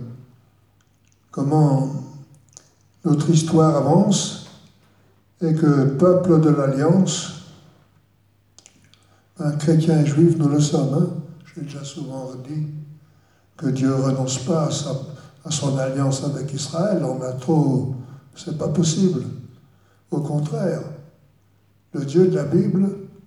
comment notre histoire avance et que peuple de l'Alliance, un chrétien et juif, nous le sommes. Hein? J'ai déjà souvent dit que Dieu ne renonce pas à son alliance avec Israël. On a trop... C'est pas possible. Au contraire, le Dieu de la Bible,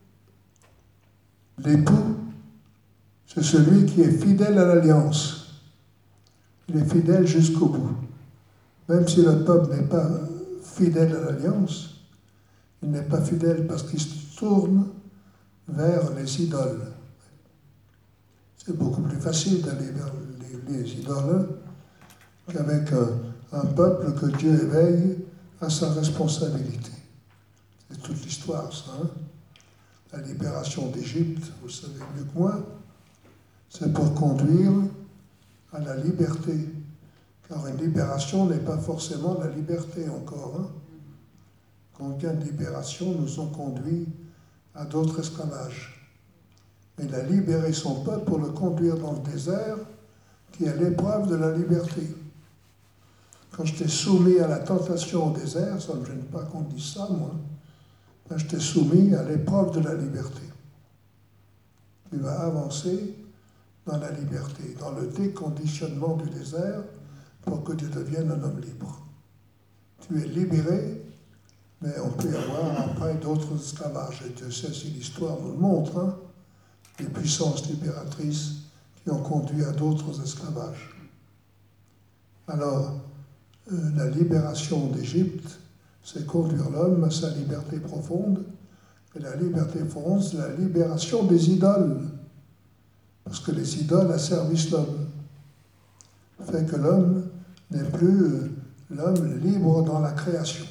l'époux, c'est celui qui est fidèle à l'alliance. Il est fidèle jusqu'au bout. Même si le peuple n'est pas fidèle à l'alliance, il n'est pas fidèle parce qu'il se tourne vers les idoles. C'est beaucoup plus facile d'aller vers les idoles qu'avec un peuple que Dieu éveille à sa responsabilité. C'est toute l'histoire, ça. Hein? La libération d'Égypte, vous savez mieux que moi, c'est pour conduire à la liberté. Car une libération n'est pas forcément la liberté encore. Hein? Combien de libérations nous ont conduits à d'autres esclavages. Mais il a libéré son peuple pour le conduire dans le désert, qui est l'épreuve de la liberté. Quand j'étais soumis à la tentation au désert, ça ne me gêne pas qu'on dise ça, moi, quand j'étais soumis à l'épreuve de la liberté. Tu vas avancer dans la liberté, dans le déconditionnement du désert, pour que tu deviennes un homme libre. Tu es libéré, mais on peut y avoir après d'autres esclavages. Et Dieu sait si l'histoire nous le montre, hein, les puissances libératrices qui ont conduit à d'autres esclavages. Alors, la libération d'Égypte, c'est conduire l'homme à sa liberté profonde. Et la liberté profonde, c'est la libération des idoles. Parce que les idoles asservissent l'homme. Fait que l'homme n'est plus l'homme libre dans la création.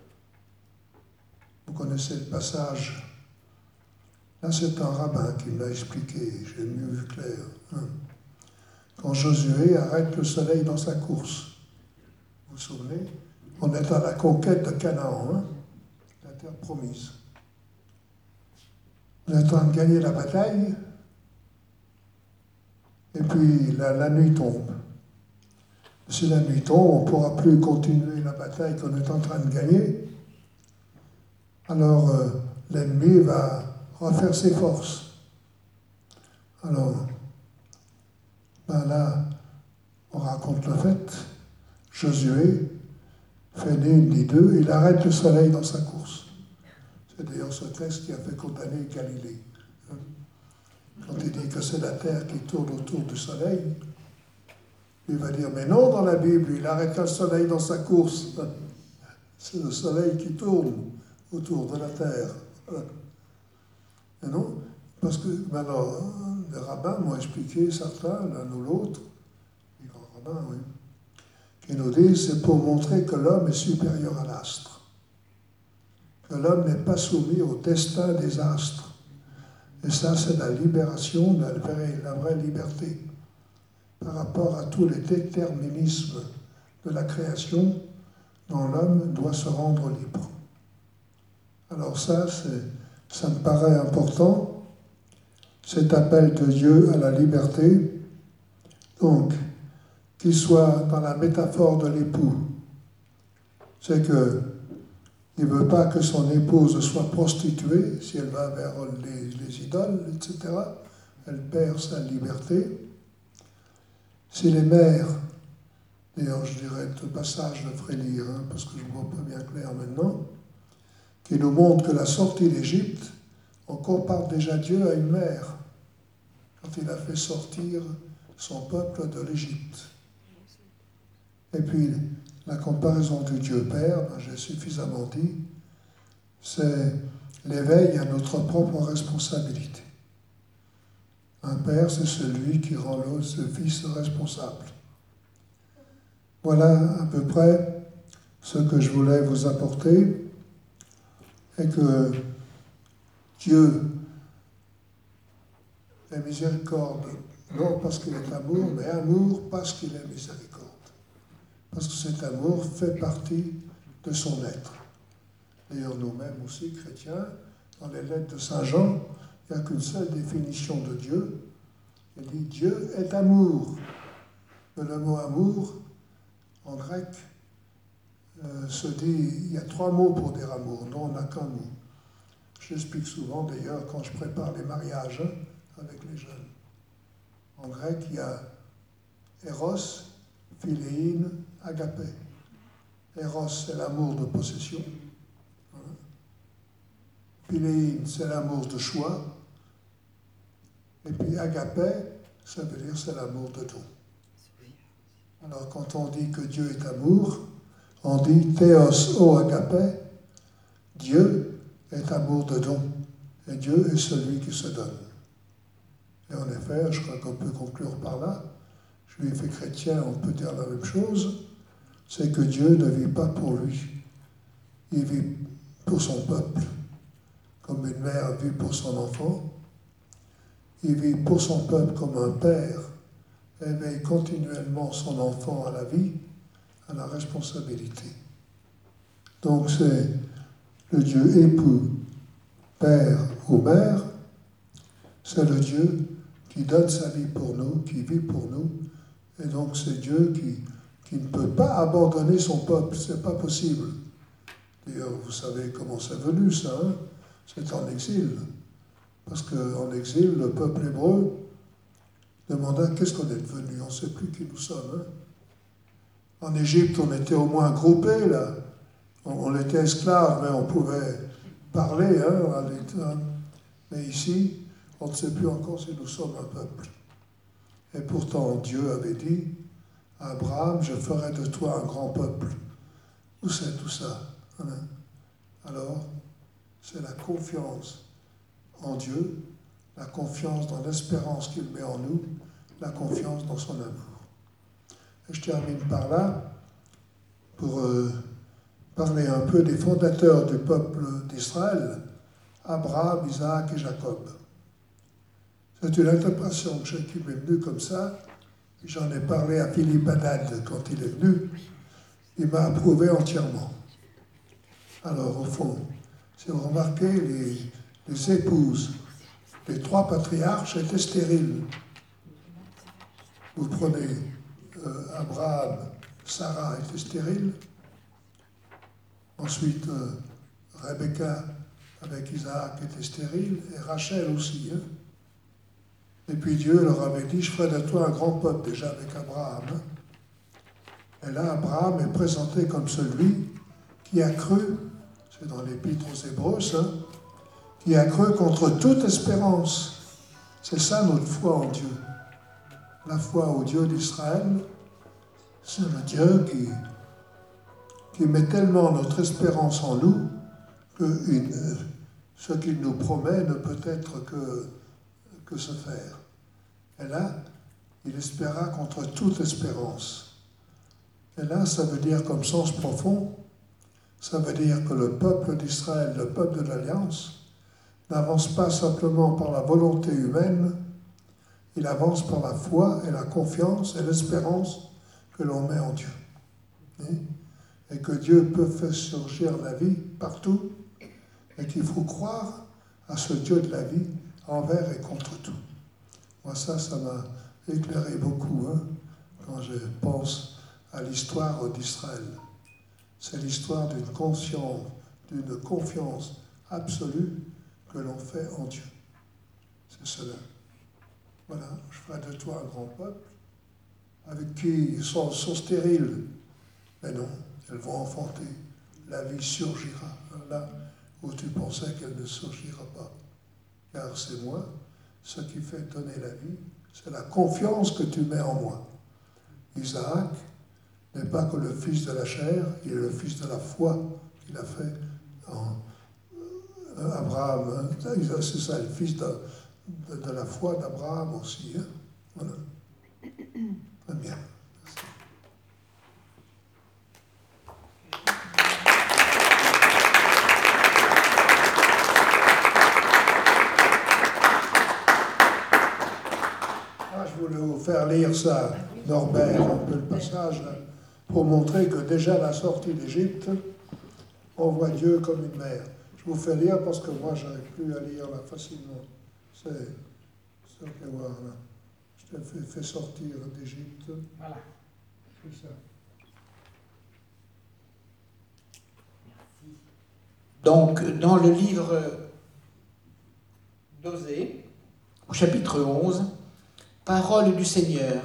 Vous connaissez le passage. Là, c'est un rabbin qui me l'a expliqué, j'ai mieux vu clair. Hein. Quand Josué arrête le soleil dans sa course, vous vous souvenez? On est à la conquête de Canaan, hein, la terre promise. On est en train de gagner la bataille, et puis la nuit tombe. Si la nuit tombe, on ne pourra plus continuer la bataille qu'on est en train de gagner. Alors, l'ennemi va refaire ses forces. Alors, ben là, on raconte le fait. Josué fait ni une ni deux, il arrête le soleil dans sa course. C'est d'ailleurs ce texte qui a fait condamner Galilée. Quand il dit que c'est la terre qui tourne autour du soleil, il va dire, mais non, dans la Bible, il arrête le soleil dans sa course. c'est le soleil qui tourne autour de la terre. Voilà. Et non, parce que maintenant, les rabbins m'ont expliqué, certains, l'un ou l'autre, les grands rabbins, oui, qui nous disent c'est pour montrer que l'homme est supérieur à l'astre, que l'homme n'est pas soumis au destin des astres. Et ça, c'est la libération, la vraie liberté par rapport à tous les déterminismes de la création dont l'homme doit se rendre libre. Alors ça me paraît important, cet appel de Dieu à la liberté, donc, qu'il soit dans la métaphore de l'époux, c'est qu'il ne veut pas que son épouse soit prostituée, si elle va vers les idoles, etc. Elle perd sa liberté. Si les mères, d'ailleurs je dirais ce passage, je le ferai lire, parce que je ne vois pas bien clair maintenant, qui nous montre que la sortie d'Égypte, on compare déjà Dieu à une mère, quand il a fait sortir son peuple de l'Égypte. Et puis, la comparaison du Dieu Père, j'ai suffisamment dit, c'est l'éveil à notre propre responsabilité. Un père, c'est celui qui rend ce fils responsable. Voilà à peu près ce que je voulais vous apporter, et que Dieu est miséricorde, non parce qu'il est amour, mais amour parce qu'il est miséricorde. Parce que cet amour fait partie de son être. D'ailleurs, nous-mêmes aussi, chrétiens, dans les lettres de Saint Jean, il n'y a qu'une seule définition de Dieu. Il dit Dieu est amour. Mais le mot amour, en grec, se dit, il y a 3 mots pour dire amour. Non, on n'a qu'un mot. J'explique souvent, d'ailleurs, quand je prépare les mariages avec les jeunes. En grec, il y a Eros, Philéine, Agapé. Eros, c'est l'amour de possession. Voilà. Philéine, c'est l'amour de choix. Et puis Agapé, ça veut dire c'est l'amour de don. Alors quand on dit que Dieu est amour, on dit Théos o Agapé, Dieu est amour de don. Et Dieu est celui qui se donne. Et en effet, je crois qu'on peut conclure par là, juif et chrétien, on peut dire la même chose, c'est que Dieu ne vit pas pour lui, il vit pour son peuple, comme une mère vit pour son enfant, il vit pour son peuple comme un père éveille continuellement son enfant à la vie, à la responsabilité. Donc c'est le Dieu époux, père ou mère, c'est le Dieu qui donne sa vie pour nous, qui vit pour nous, et donc c'est Dieu qui ne peut pas abandonner son peuple, c'est pas possible. D'ailleurs, vous savez comment c'est venu ça, hein? C'est en exil. Parce qu'en exil, le peuple hébreu demanda qu'est-ce qu'on est devenu, on ne sait plus qui nous sommes. Hein? En Égypte, on était au moins groupés, là. On était esclaves, mais on pouvait parler. Hein, mais ici, on ne sait plus encore si nous sommes un peuple. Et pourtant, Dieu avait dit à Abraham, je ferai de toi un grand peuple. Où c'est tout ça? Hein? Alors, c'est la confiance en Dieu, la confiance dans l'espérance qu'il met en nous, la confiance dans son amour. Et je termine par là pour parler un peu des fondateurs du peuple d'Israël, Abraham, Isaac et Jacob. C'est une interprétation qui m'est venue comme ça. J'en ai parlé à Philippe Haddad quand il est venu. Il m'a approuvé entièrement. Alors, au fond, si vous remarquez, les épouses des 3 patriarches étaient stériles. Vous prenez Abraham, Sarah était stérile. Ensuite, Rebecca avec Isaac était stérile, et Rachel aussi. Hein. Et puis Dieu leur avait dit, je ferai de toi un grand peuple, déjà avec Abraham. Hein. Et là, Abraham est présenté comme celui qui a cru, c'est dans l'Épître aux Hébreux, ça, qui a cru contre toute espérance. C'est ça notre foi en Dieu. La foi au Dieu d'Israël, c'est le Dieu qui met tellement notre espérance en nous que ce qu'il nous promet ne peut être que se faire. Et là, il espéra contre toute espérance. Et là, ça veut dire comme sens profond, ça veut dire que le peuple d'Israël, le peuple de l'Alliance, n'avance pas simplement par la volonté humaine, il avance par la foi et la confiance et l'espérance que l'on met en Dieu. Et que Dieu peut faire surgir la vie partout, et qu'il faut croire à ce Dieu de la vie envers et contre tout. Moi, ça m'a éclairé beaucoup quand je pense à l'histoire d'Israël. C'est l'histoire d'une confiance absolue que l'on fait en Dieu. C'est cela. Voilà, je ferai de toi un grand peuple, avec qui ils sont stériles. Mais non, elles vont enfanter. La vie surgira là où tu pensais qu'elle ne surgira pas. Car c'est moi, ce qui fait donner la vie, c'est la confiance que tu mets en moi. Isaac n'est pas que le fils de la chair, il est le fils de la foi qu'il a fait en Abraham. C'est ça, le fils de la foi d'Abraham aussi. Voilà. Très bien. Merci. Je voulais vous faire lire ça, Norbert, un peu le passage, là, pour montrer que déjà la sortie d'Égypte, on voit Dieu comme une mère. Je vous fais lire parce que moi, je n'arrive plus à lire là facilement. C'est ce que voir là. Je te fais sortir d'Égypte. Voilà. C'est ça. Merci. Donc, dans le livre d'Osée, au chapitre 11, Parole du Seigneur.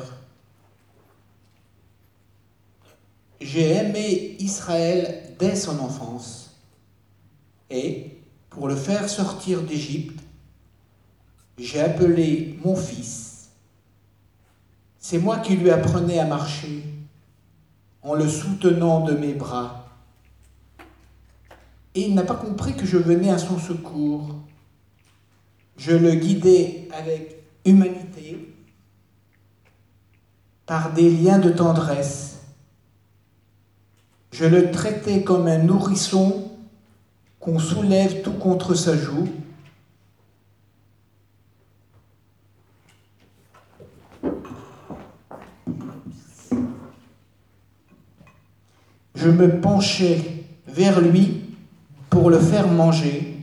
J'ai aimé Israël dès son enfance, et, pour le faire sortir d'Égypte, j'ai appelé mon fils. C'est moi qui lui apprenais à marcher, en le soutenant de mes bras. Et il n'a pas compris que je venais à son secours. Je le guidais avec humanité, par des liens de tendresse. Je le traitais comme un nourrisson qu'on soulève tout contre sa joue. Je me penchais vers lui pour le faire manger,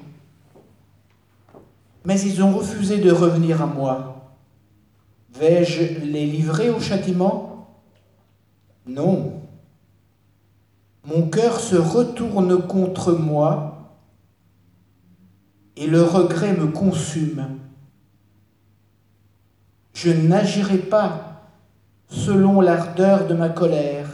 mais ils ont refusé de revenir à moi. Vais-je les livrer au châtiment? Non. Mon cœur se retourne contre moi et le regret me consume. Je n'agirai pas selon l'ardeur de ma colère.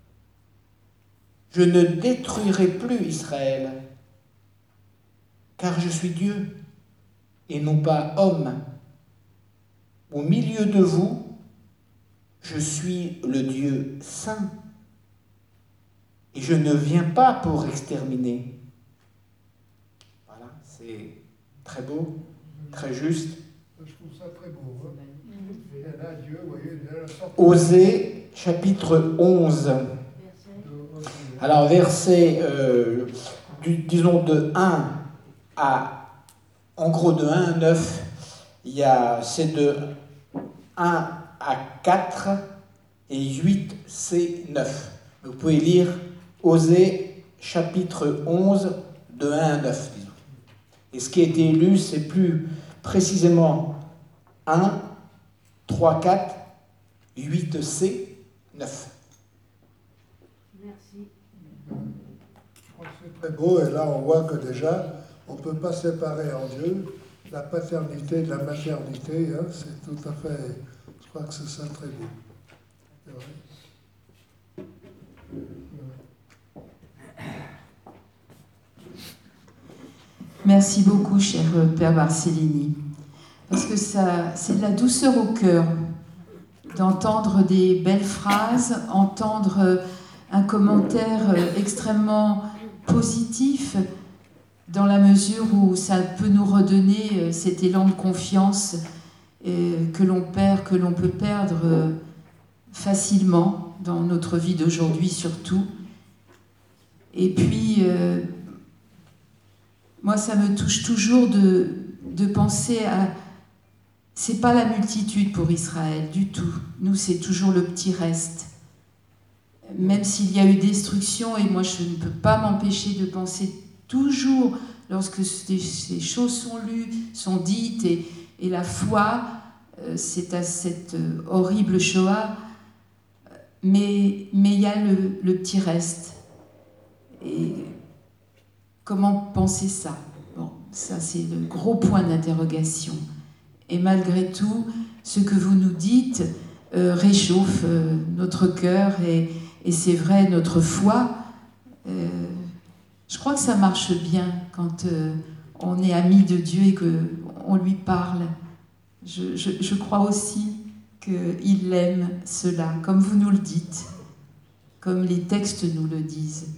Je ne détruirai plus Israël, car je suis Dieu et non pas homme. Au milieu de vous, je suis le Dieu saint, et je ne viens pas pour exterminer. Voilà, c'est très beau, très juste. Je trouve ça très beau. Et là, Dieu, vous voyez, Osée, chapitre 11. Alors, verset, disons de 1 à, en gros de 1 à 9, c'est de 1 à 4 et 8, c'est 9. Vous pouvez lire Osée, chapitre 11, de 1 à 9, disons. Et ce qui a été lu, c'est plus précisément 1, 3, 4, 8c, 9. Merci. Je crois que c'est très beau, et là on voit que déjà, on ne peut pas séparer en Dieu la paternité de la maternité, c'est tout à fait, je crois que c'est ça très beau. C'est vrai. Merci beaucoup, cher Père Barcellini, parce que ça, c'est de la douceur au cœur d'entendre des belles phrases, entendre un commentaire extrêmement positif, dans la mesure où ça peut nous redonner cet élan de confiance que l'on perd, que l'on peut perdre facilement dans notre vie d'aujourd'hui surtout. Et puis, moi, ça me touche toujours de penser à... C'est pas la multitude pour Israël du tout. Nous, c'est toujours le petit reste. Même s'il y a eu destruction, et moi, je ne peux pas m'empêcher de penser toujours, lorsque ces choses sont lues, sont dites, et la foi, c'est à cette horrible Shoah, mais il y a le petit reste. Et comment penser ça? Bon, ça c'est le gros point d'interrogation. Et malgré tout, ce que vous nous dites réchauffe notre cœur et c'est vrai, notre foi. Je crois que ça marche bien quand on est ami de Dieu et qu'on lui parle. Je crois aussi qu'il aime cela, comme vous nous le dites, comme les textes nous le disent.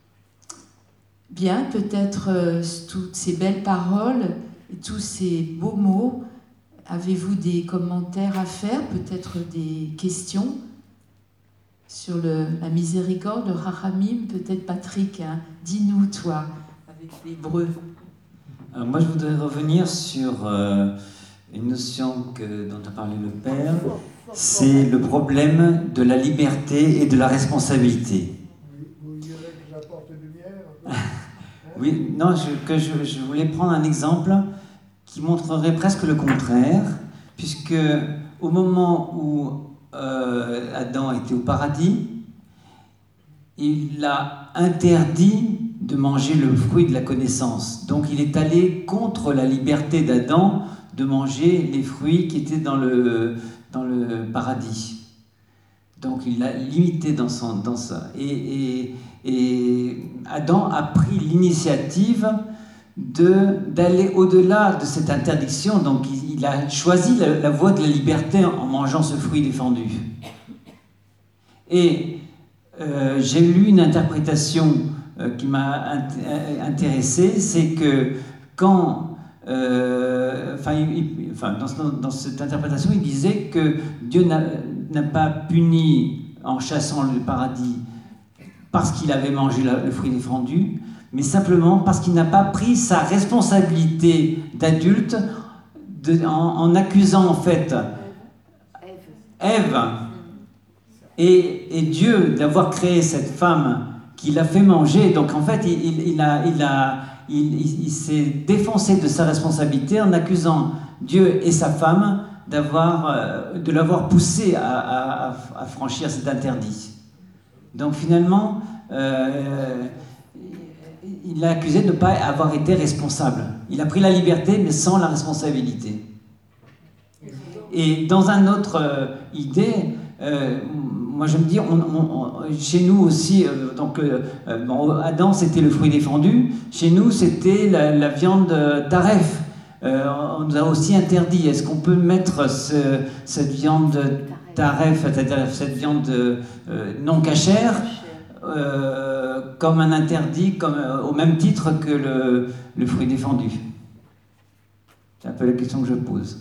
Bien, peut-être toutes ces belles paroles, tous ces beaux mots, avez-vous des commentaires à faire, peut-être des questions sur la miséricorde, le Rachamim, peut-être Patrick, hein, dis-nous toi, avec l'hébreu. Moi je voudrais revenir sur une notion dont a parlé le Père, c'est le problème de la liberté et de la responsabilité. Vous direz que j'apporte lumière? Oui, non, je voulais prendre un exemple qui montrerait presque le contraire, puisque au moment où Adam était au paradis, il a interdit de manger le fruit de la connaissance. Donc il est allé contre la liberté d'Adam de manger les fruits qui étaient dans le paradis. Donc il l'a limité dans ça. Et Adam a pris l'initiative d'aller au-delà de cette interdiction. Donc il a choisi la voie de la liberté en mangeant ce fruit défendu. Et j'ai lu une interprétation qui m'a intéressé, c'est que quand... dans cette interprétation, il disait que Dieu n'a pas puni en chassant le paradis parce qu'il avait mangé le fruit défendu, mais simplement parce qu'il n'a pas pris sa responsabilité d'adulte en accusant en fait Ève et Dieu d'avoir créé cette femme qui l'a fait manger. Donc en fait, il s'est défoncé de sa responsabilité en accusant Dieu et sa femme de l'avoir poussé à franchir cet interdit. Donc finalement, il l'a accusé de ne pas avoir été responsable. Il a pris la liberté, mais sans la responsabilité. Et dans une autre idée, moi je me dis, chez nous aussi, Adam c'était le fruit défendu, chez nous c'était la viande taref. On nous a aussi interdit. Est-ce qu'on peut mettre cette viande taref, c'est-à-dire cette viande non cachère, comme un interdit, au même titre que le fruit défendu? C'est un peu la question que je pose.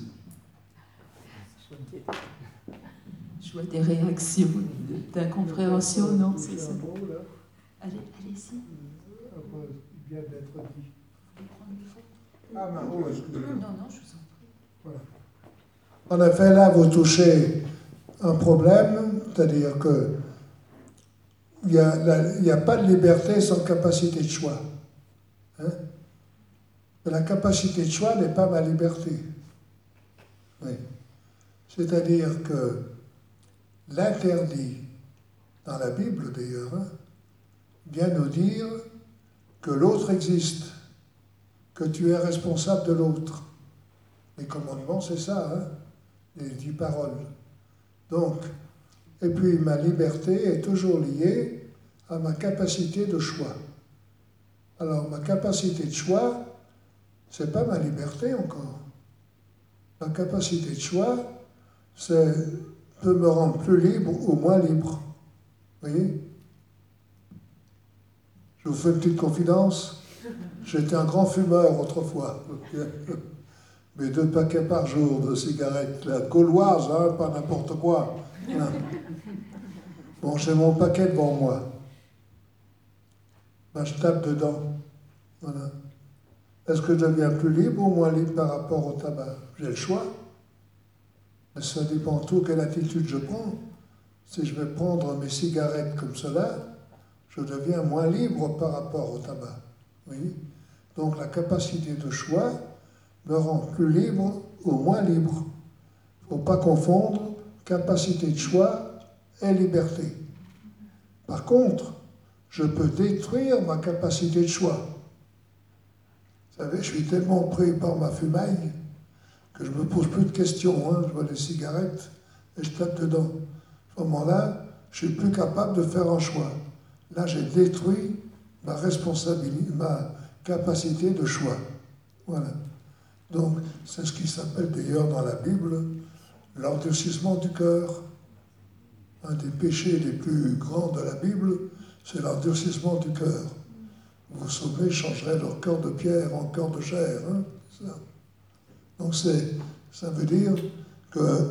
Je vois des réactions d'incompréhension, non? C'est ça. Allez-y. Il vient d'être dit. Ah, Marot, excusez-moi. Non, je vous en prie. Voilà. En effet, là, vous touchez un problème, c'est-à-dire que il n'y a pas de liberté sans capacité de choix. Hein? La capacité de choix n'est pas ma liberté. Oui. C'est-à-dire que l'interdit, dans la Bible d'ailleurs, vient nous dire que l'autre existe, que tu es responsable de l'autre. Les commandements, c'est ça, les 10 paroles. Donc, et puis ma liberté est toujours liée à ma capacité de choix. Alors, ma capacité de choix, c'est pas ma liberté encore. Ma capacité de choix, peut me rendre plus libre ou moins libre. Vous voyez? Je vous fais une petite confidence. J'étais un grand fumeur autrefois. Mais 2 paquets par jour de cigarettes gauloises, hein, pas n'importe quoi. Hein. Bon, j'ai mon paquet devant moi. Ben, je tape dedans. Voilà. Est-ce que je deviens plus libre ou moins libre par rapport au tabac? J'ai le choix. Mais ça dépend tout quelle attitude je prends. Si je vais prendre mes cigarettes comme cela, je deviens moins libre par rapport au tabac. Oui. Donc la capacité de choix me rend plus libre ou moins libre. Il ne faut pas confondre capacité de choix et liberté. Par contre, je peux détruire ma capacité de choix. Vous savez, je suis tellement pris par ma fumaille que je ne me pose plus de questions. Hein. Je vois des cigarettes et je tape dedans. À ce moment-là, je suis plus capable de faire un choix. Là, j'ai détruit ma responsabilité, ma capacité de choix. Voilà. Donc, c'est ce qui s'appelle d'ailleurs dans la Bible l'endurcissement du cœur. Un des péchés les plus grands de la Bible, c'est l'endurcissement du cœur. Vous vous souvenez, je changerai leur cœur de pierre en cœur de chair. Hein, ça. Donc, ça veut dire que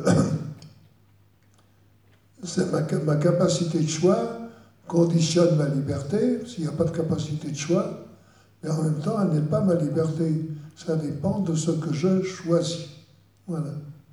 c'est ma capacité de choix conditionne ma liberté. S'il n'y a pas de capacité de choix, mais en même temps, elle n'est pas ma liberté. Ça dépend de ce que je choisis. Voilà.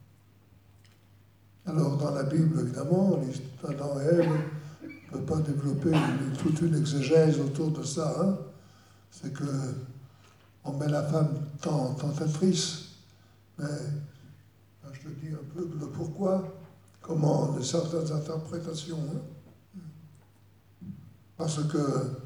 Alors, dans la Bible, évidemment, Adam et Ève, on ne peut pas développer toute une exégèse autour de ça. Hein. C'est que on met la femme tentatrice, mais je te dis un peu le pourquoi, comment, de certaines interprétations. Hein. Parce que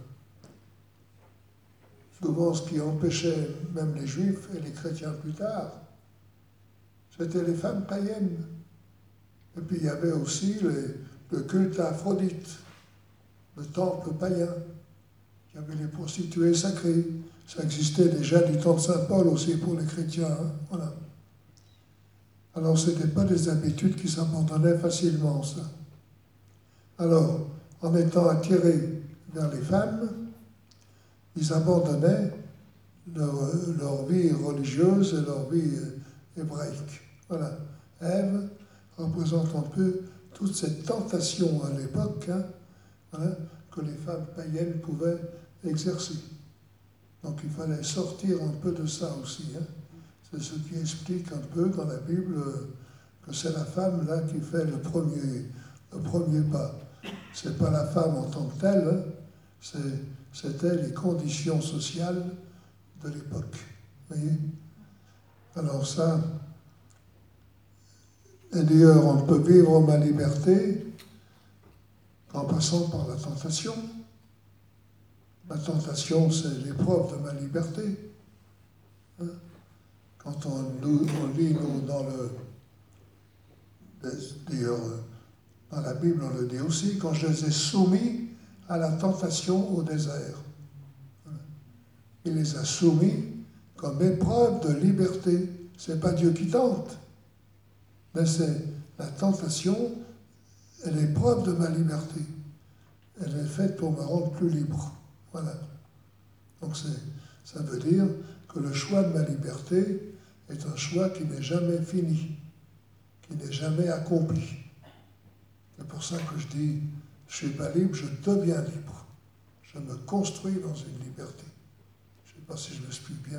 souvent, ce qui empêchait même les Juifs et les chrétiens plus tard, c'était les femmes païennes. Et puis il y avait aussi le culte à Aphrodite, le temple païen. Il y avait les prostituées sacrées. Ça existait déjà du temps de Saint Paul aussi pour les chrétiens. Hein, voilà. Alors ce n'était pas des habitudes qui s'abandonnaient facilement, ça. Alors, en étant attirés vers les femmes, ils abandonnaient leur vie religieuse et leur vie hébraïque. Voilà. Ève représente un peu toute cette tentation à l'époque, hein, voilà, que les femmes païennes pouvaient exercer. Donc il fallait sortir un peu de ça aussi. Hein. C'est ce qui explique un peu dans la Bible que c'est la femme là qui fait le premier pas. C'est pas la femme en tant que telle, hein, c'était les conditions sociales de l'époque. Vous voyez? Alors ça, et d'ailleurs on peut vivre ma liberté en passant par la tentation. La tentation, c'est l'épreuve de ma liberté. Hein? Quand on lit d'ailleurs, dans la Bible, on le dit aussi, quand je les ai soumis à la tentation au désert. Il les a soumis comme épreuve de liberté. Ce n'est pas Dieu qui tente, mais c'est la tentation et l'épreuve de ma liberté. Elle est faite pour me rendre plus libre. Voilà. Donc ça veut dire que le choix de ma liberté est un choix qui n'est jamais fini, qui n'est jamais accompli. C'est pour ça que je dis, je ne suis pas libre, je deviens libre. Je me construis dans une liberté. Je ne sais pas si je m'explique bien.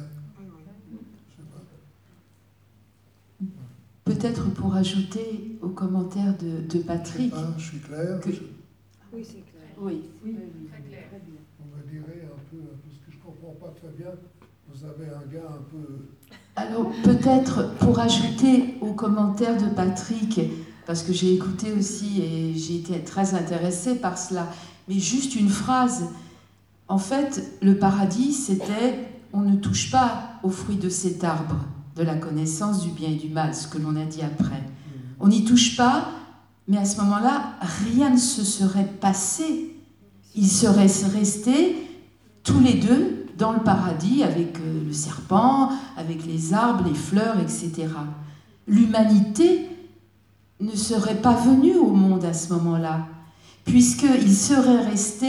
Peut-être pour ajouter aux commentaires de Patrick. Je suis clair. Oui, c'est clair. Oui. Très clair. Vous me direz un peu, parce que je ne comprends pas très bien. Vous avez un gars un peu... Alors, peut-être pour ajouter aux commentaires de Patrick, parce que j'ai écouté aussi et j'ai été très intéressée par cela, mais juste une phrase. En fait, le paradis, c'était « on ne touche pas aux fruits de cet arbre de la connaissance du bien et du mal », ce que l'on a dit après. On n'y touche pas, mais à ce moment-là, rien ne se serait passé. Ils seraient restés tous les deux dans le paradis avec le serpent, avec les arbres, les fleurs, etc. L'humanité ne serait pas venue au monde à ce moment-là, puisqu'ils seraient restés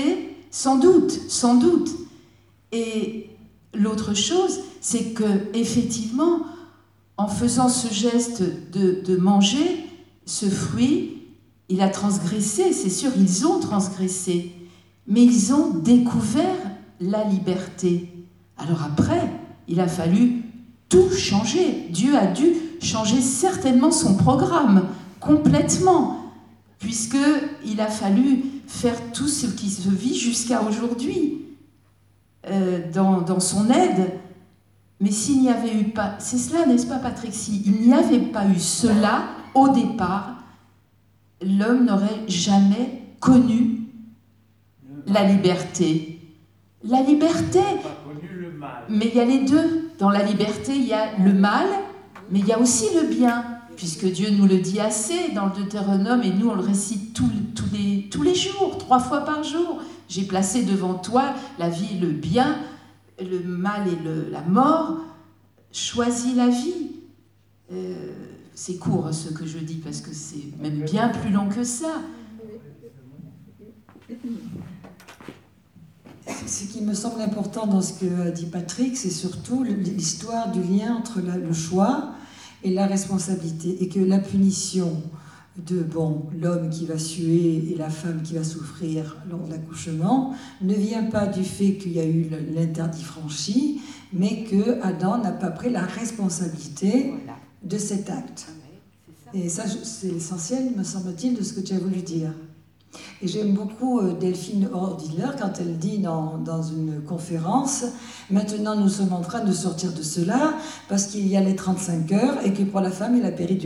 sans doute, sans doute. Et l'autre chose, c'est que effectivement, en faisant ce geste de manger ce fruit, il a transgressé, c'est sûr, ils ont transgressé, mais ils ont découvert la liberté. Alors après, il a fallu tout changer. Dieu a dû changer certainement son programme, complètement, puisqu'il a fallu faire tout ce qui se vit jusqu'à aujourd'hui dans son aide. Mais s'il n'y avait eu pas... C'est cela, n'est-ce pas, Patrick? S'il n'y avait pas eu cela, au départ, l'homme n'aurait jamais connu la liberté. La liberté, mais il y a les deux. Dans la liberté, il y a le mal, mais il y a aussi le bien, puisque Dieu nous le dit assez dans le Deutéronome, et nous on le récite tous les jours, 3 fois par jour. J'ai placé devant toi la vie et le bien, le mal et la mort. Choisis la vie. C'est court ce que je dis, parce que c'est même bien plus long que ça. Ce qui me semble important dans ce que dit Patrick, c'est surtout l'histoire du lien entre le choix et la responsabilité, et que la punition de l'homme qui va suer et la femme qui va souffrir lors de l'accouchement ne vient pas du fait qu'il y a eu l'interdit franchi, mais que Adam n'a pas pris la responsabilité de cet acte. Et ça, c'est l'essentiel, me semble-t-il, de ce que tu as voulu dire. Et j'aime beaucoup Delphine Ordiller quand elle dit dans une conférence « Maintenant, nous sommes en train de sortir de cela parce qu'il y a les 35 heures et que pour la femme, il y a la péridurale. »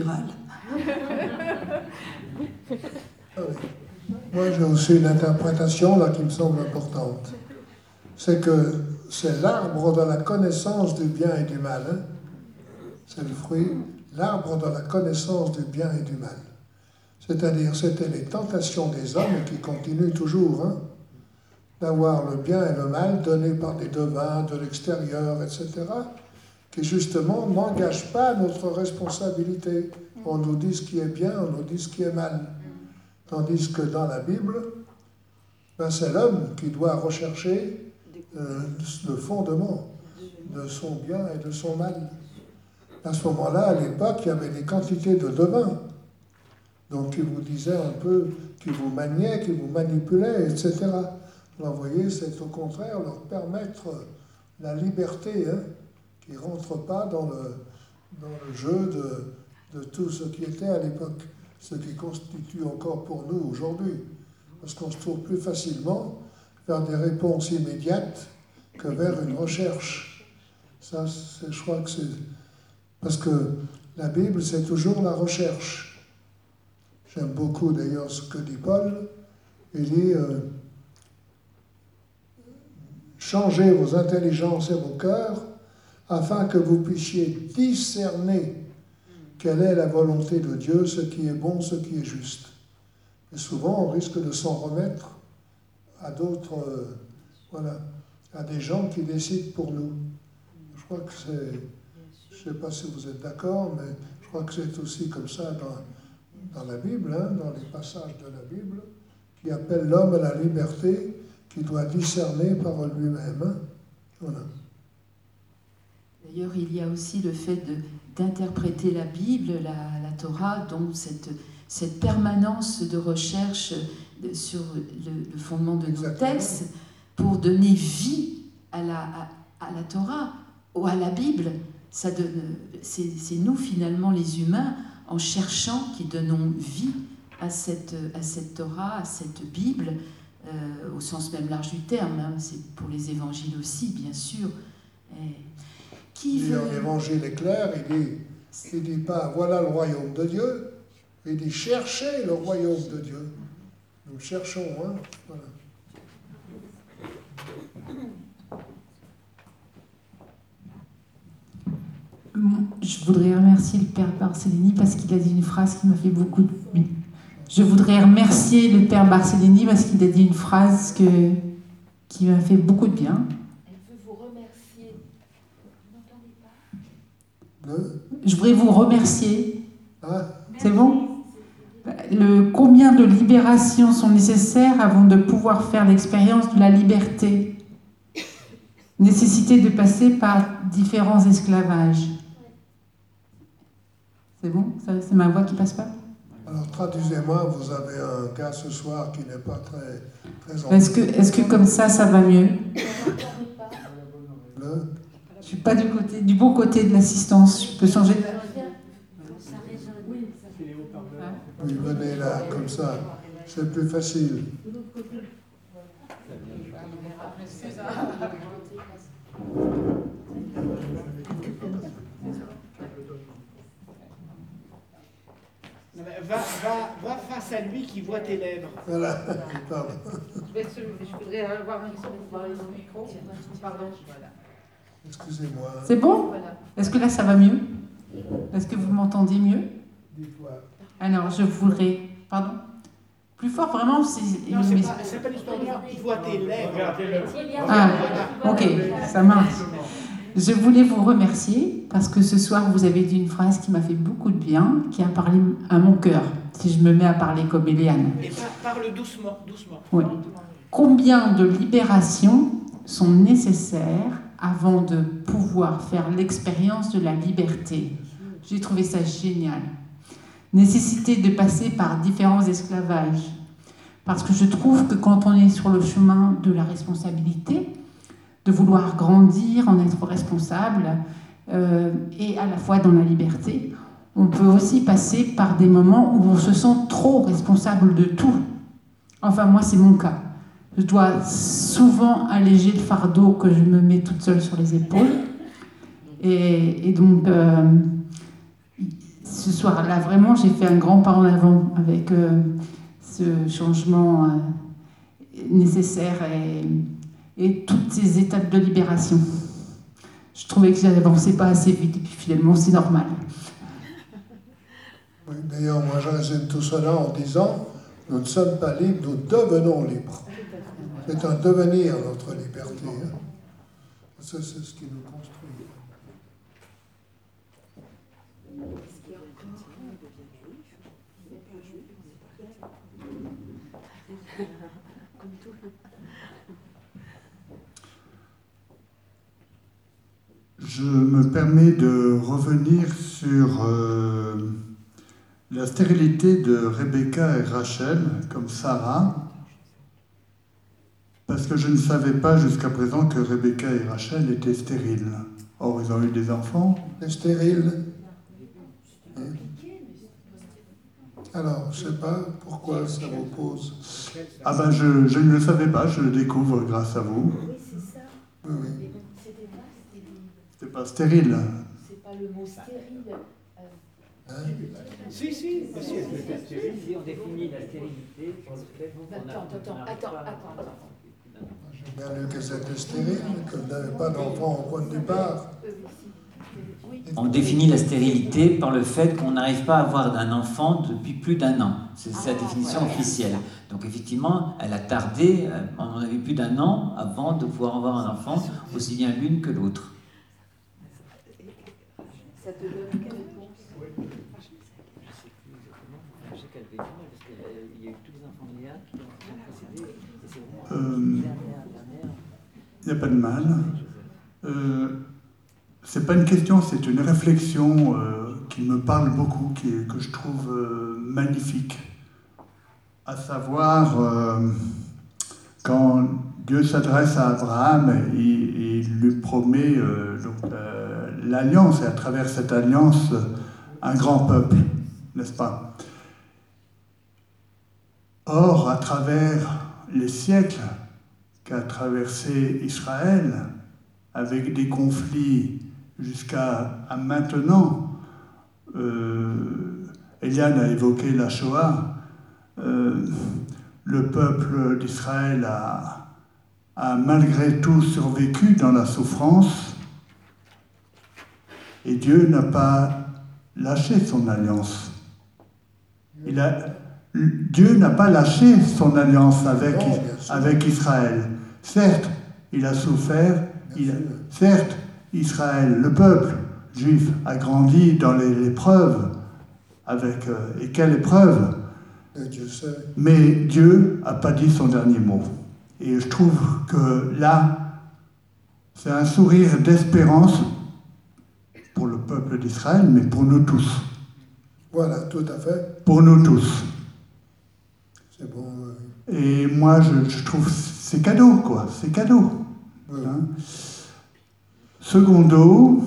Moi, j'ai aussi une interprétation là qui me semble importante. C'est que c'est l'arbre de la connaissance du bien et du mal. Hein. C'est le fruit, l'arbre de la connaissance du bien et du mal. C'est-à-dire, c'était les tentations des hommes qui continuent toujours, hein, d'avoir le bien et le mal donnés par des devins de l'extérieur, etc., qui justement n'engagent pas notre responsabilité. On nous dit ce qui est bien, on nous dit ce qui est mal. Tandis que dans la Bible, c'est l'homme qui doit rechercher le fondement de son bien et de son mal. À ce moment-là, à l'époque, il y avait des quantités de devins. Donc, qui vous disaient un peu, qui vous maniaient, qui vous manipulaient, etc. Alors, vous voyez, c'est au contraire leur permettre la liberté, hein, qui ne rentre pas dans le jeu de tout ce qui était à l'époque, ce qui constitue encore pour nous aujourd'hui. Parce qu'on se trouve plus facilement vers des réponses immédiates que vers une recherche. Ça, je crois que c'est... Parce que la Bible, c'est toujours la recherche. J'aime beaucoup d'ailleurs ce que dit Paul. Il dit changez vos intelligences et vos cœurs afin que vous puissiez discerner quelle est la volonté de Dieu, ce qui est bon, ce qui est juste. Et souvent, on risque de s'en remettre à d'autres, à des gens qui décident pour nous. Je crois que c'est, je ne sais pas si vous êtes d'accord, mais je crois que c'est aussi comme ça dans la Bible, hein, dans les passages de la Bible, qui appelle l'homme à la liberté, qui doit discerner par lui-même. Hein. Voilà. D'ailleurs, il y a aussi le fait d'interpréter la Bible, la Torah, donc cette permanence de recherche sur le fondement de nos textes pour donner vie à la Torah ou à la Bible. C'est nous, finalement, les humains, en cherchant, qui donnons vie à cette Torah, à cette Bible, au sens même large du terme. Hein. C'est pour les évangiles aussi, bien sûr. L'évangile est clair, il dit pas voilà le royaume de Dieu, il dit cherchez le royaume de Dieu. Nous cherchons, hein, voilà. Je voudrais remercier le Père Barcellini parce qu'il a dit une phrase qui m'a fait beaucoup de bien. Je voudrais remercier le Père Barcellini parce qu'il a dit une phrase qui m'a fait beaucoup de bien. Elle veut vous remercier. Vous n'entendez pas ? Je voudrais vous remercier. Ah. C'est bon ? Combien de libérations sont nécessaires avant de pouvoir faire l'expérience de la liberté? Nécessité de passer par différents esclavages. C'est bon? C'est ma voix qui passe pas? Alors traduisez-moi, vous avez un cas ce soir qui n'est pas très Est-ce que comme ça va mieux? Je suis pas du bon côté de l'assistance. Je peux changer de... Oui, venez là, comme ça, c'est plus facile. Va face à lui qui voit tes lèvres. Voilà, pardon. Je voudrais avoir un micro. Pardon. Excusez-moi. C'est bon? Est-ce que là ça va mieux? Est-ce que vous m'entendez mieux? Alors je voudrais... Pardon? Plus fort vraiment? Non, c'est pas l'histoire de il voit tes lèvres. Ah, ok, ça marche. Je voulais vous remercier parce que ce soir vous avez dit une phrase qui m'a fait beaucoup de bien, qui a parlé à mon cœur, si je me mets à parler comme Eliane. Et parle doucement, doucement. Oui. Combien de libérations sont nécessaires avant de pouvoir faire l'expérience de la liberté? J'ai trouvé ça génial. Nécessité de passer par différents esclavages. Parce que je trouve que quand on est sur le chemin de la responsabilité, de vouloir grandir, en être responsable, et à la fois dans la liberté, on peut aussi passer par des moments où on se sent trop responsable de tout. Enfin, moi, c'est mon cas. Je dois souvent alléger le fardeau que je me mets toute seule sur les épaules. Et donc, ce soir-là, vraiment, j'ai fait un grand pas en avant avec ce changement nécessaire et toutes ces étapes de libération. Je trouvais que je n'avançais pas assez vite, et puis finalement, c'est normal. Oui, d'ailleurs, moi, je résume tout cela en disant, nous ne sommes pas libres, nous devenons libres. C'est un devenir, notre liberté. Ça, c'est ce qui nous construit. Je me permets de revenir sur la stérilité de Rebecca et Rachel, comme Sarah, parce que je ne savais pas jusqu'à présent que Rebecca et Rachel étaient stériles. Or, ils ont eu des enfants. Les stériles. Alors, je ne sais pas pourquoi ça vous pose. Ah ben, je ne le savais pas, je le découvre grâce à vous. Oui, c'est ça. Oui, oui. C'était pas stérile. C'est pas stérile. C'est pas le mot stérile. Si, monsieur. Si on définit la stérilité pour le fait Attends. J'ai bien lu que c'était stérile, que vous n'avez pas d'enfant au point de départ. On définit la stérilité par le fait qu'on n'arrive pas à avoir un enfant depuis plus d'un an. C'est sa définition officielle. Donc effectivement, elle a tardé, on en avait plus d'un an avant de pouvoir avoir un enfant, aussi bien l'une que l'autre. Ça te donne quelle réponse? Je sais qu'elle avait parce qu'il y a eu tous les enfants de Léa qui ont précédé. Et c'est vraiment Il n'y a pas de mal. C'est pas une question, c'est une réflexion qui me parle beaucoup, que je trouve magnifique. À savoir, quand Dieu s'adresse à Abraham, il lui promet l'alliance, et à travers cette alliance, un grand peuple, n'est-ce pas? Or, à travers les siècles qu'a traversé Israël, avec des conflits jusqu'à maintenant, Eliane a évoqué la Shoah, le peuple d'Israël a malgré tout survécu dans la souffrance, et Dieu n'a pas lâché son alliance. Dieu n'a pas lâché son alliance avec Israël. Certes, il a souffert, certes, Israël, le peuple juif, a grandi dans l'épreuve, et quelle épreuve! Et Dieu sait. Mais Dieu n'a pas dit son dernier mot. Et je trouve que là, c'est un sourire d'espérance pour le peuple d'Israël, mais pour nous tous. Voilà, tout à fait. Pour nous tous. C'est bon. Et moi, je trouve c'est cadeau, quoi. C'est cadeau. Oui. Hein? Secondo,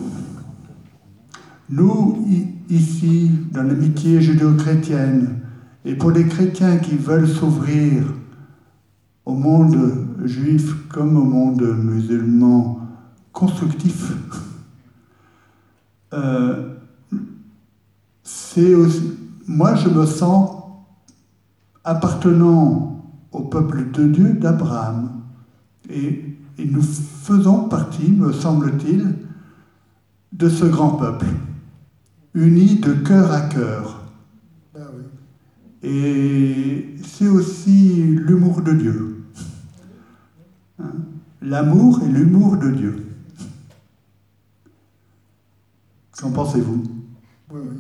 nous, ici, dans l'amitié judéo-chrétienne, et pour les chrétiens qui veulent s'ouvrir au monde juif comme au monde musulman constructif, c'est aussi, moi je me sens appartenant au peuple de Dieu d'Abraham. Et nous faisons partie, me semble-t-il, de ce grand peuple, unis de cœur à cœur. Ah oui. Et c'est aussi l'humour de Dieu. Hein? L'amour et l'humour de Dieu. Qu'en pensez-vous? Oui, oui.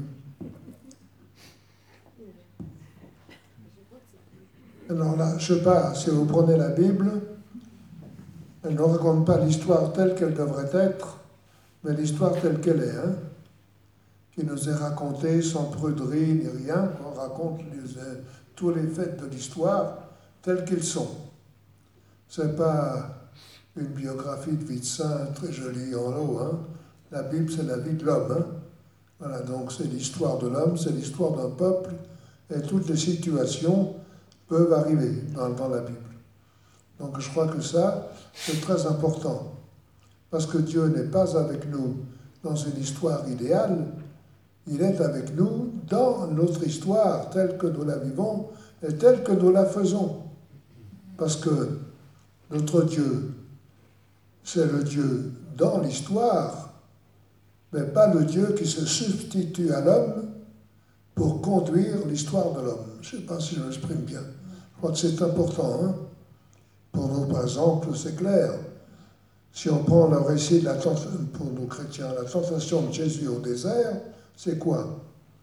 Alors là, je ne sais pas, si vous prenez la Bible, elle ne raconte pas l'histoire telle qu'elle devrait être, mais l'histoire telle qu'elle est, hein, qui nous est racontée sans pruderie ni rien. On raconte tous les faits de l'histoire tels qu'ils sont. Ce n'est pas une biographie de vie de saint très jolie en haut. Hein. La Bible, c'est la vie de l'homme. Hein. Voilà, donc c'est l'histoire de l'homme, c'est l'histoire d'un peuple, et toutes les situations peuvent arriver dans la Bible. Donc je crois que ça, c'est très important. Parce que Dieu n'est pas avec nous dans une histoire idéale, il est avec nous dans notre histoire telle que nous la vivons et telle que nous la faisons. Parce que notre Dieu, c'est le Dieu dans l'histoire, mais pas le Dieu qui se substitue à l'homme pour conduire l'histoire de l'homme. Je ne sais pas si je m'exprime bien. Je crois que c'est important. Hein. Pour nous, par exemple, c'est clair. Si on prend le récit de pour nous chrétiens, la tentation de Jésus au désert, c'est quoi?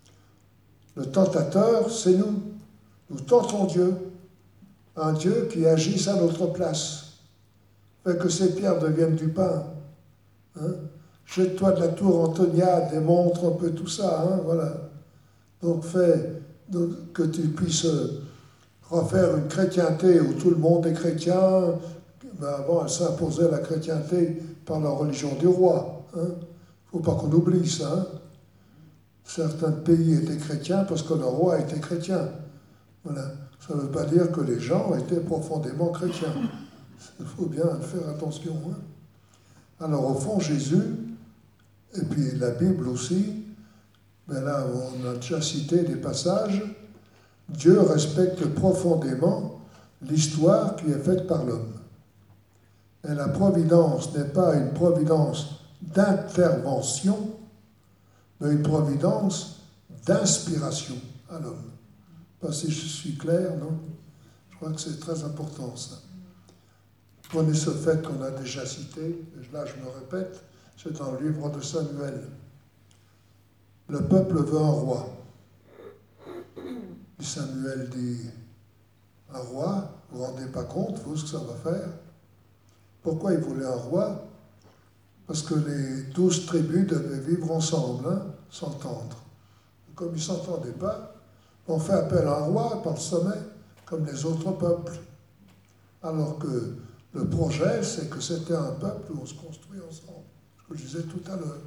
Le tentateur, c'est nous. Nous tentons Dieu. Un Dieu qui agisse à notre place. Fait que ces pierres deviennent du pain. Hein? Jette-toi de la tour Antoniade, démontre un peu tout ça. Hein? Voilà. Donc fais que tu puisses refaire une chrétienté où tout le monde est chrétien. Mais avant, elle s'imposait la chrétienté par la religion du roi. Il ne faut pas qu'on oublie ça. Hein? Certains pays étaient chrétiens parce que le roi était chrétien. Voilà. Ça ne veut pas dire que les gens étaient profondément chrétiens. Il faut bien faire attention. Hein? Alors au fond, Jésus, et puis la Bible aussi, mais là on a déjà cité des passages, Dieu respecte profondément l'histoire qui est faite par l'homme. Et la providence n'est pas une providence d'intervention, mais une providence d'inspiration à l'homme. Je ne sais pas si je suis clair, non? Je crois que c'est très important, ça. Prenez ce fait qu'on a déjà cité, et là je me répète, c'est dans le livre de Samuel. Le peuple veut un roi. Et Samuel dit, un roi, vous ne vous rendez pas compte, vous, ce que ça va faire? Pourquoi il voulait un roi? Parce que les 12 tribus devaient vivre ensemble, hein, s'entendre. Comme ils ne s'entendaient pas, on fait appel à un roi par le sommet, comme les autres peuples. Alors que le projet, c'est que c'était un peuple où on se construit ensemble. Ce que je disais tout à l'heure.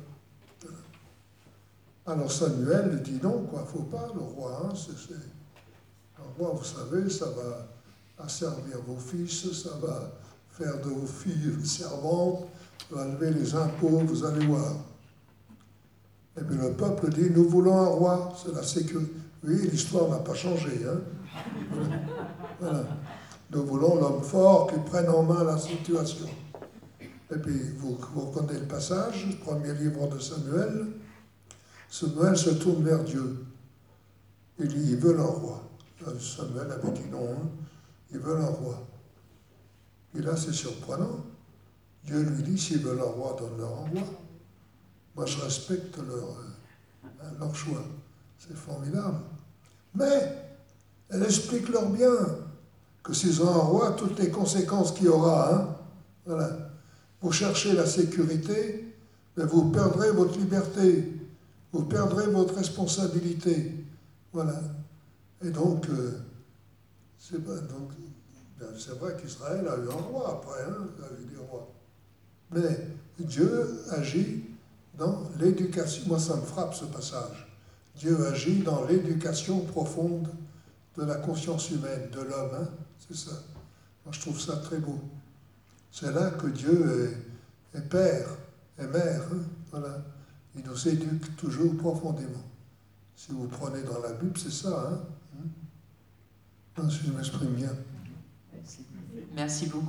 Alors Samuel dit non, quoi, il ne faut pas, le roi. Hein, un roi, vous savez, ça va asservir vos fils, ça va faire de vos filles servantes, va lever les impôts, vous allez voir. Et puis le peuple dit, nous voulons un roi, c'est la sécurité. Oui, l'histoire n'a pas changé. Hein. Voilà. Nous voulons l'homme fort qui prenne en main la situation. Et puis, vous connaissez le passage, le premier livre de Samuel. Samuel se tourne vers Dieu. Il dit, ils veulent un roi. Samuel avait dit non, hein. Ils veulent un roi. Et là, c'est surprenant. Dieu lui dit, s'ils veulent un roi, donne-leur un roi. Moi, je respecte leur choix. C'est formidable. Mais, Elle explique-leur bien que s'ils ont un roi, toutes les conséquences qu'il y aura, hein, voilà. Vous cherchez la sécurité, mais vous perdrez votre liberté, vous perdrez votre responsabilité. Voilà. Et donc, c'est vrai qu'Israël a eu un roi après, hein, il a eu des rois. Mais Dieu agit dans l'éducation. Moi, ça me frappe ce passage. Dieu agit dans l'éducation profonde de la conscience humaine, de l'homme. Hein, c'est ça. Moi, je trouve ça très beau. C'est là que Dieu est père, est mère. Hein, voilà. Il nous éduque toujours profondément. Si vous prenez dans la Bible, c'est ça. Hein. Non, si je m'exprime bien. Merci beaucoup.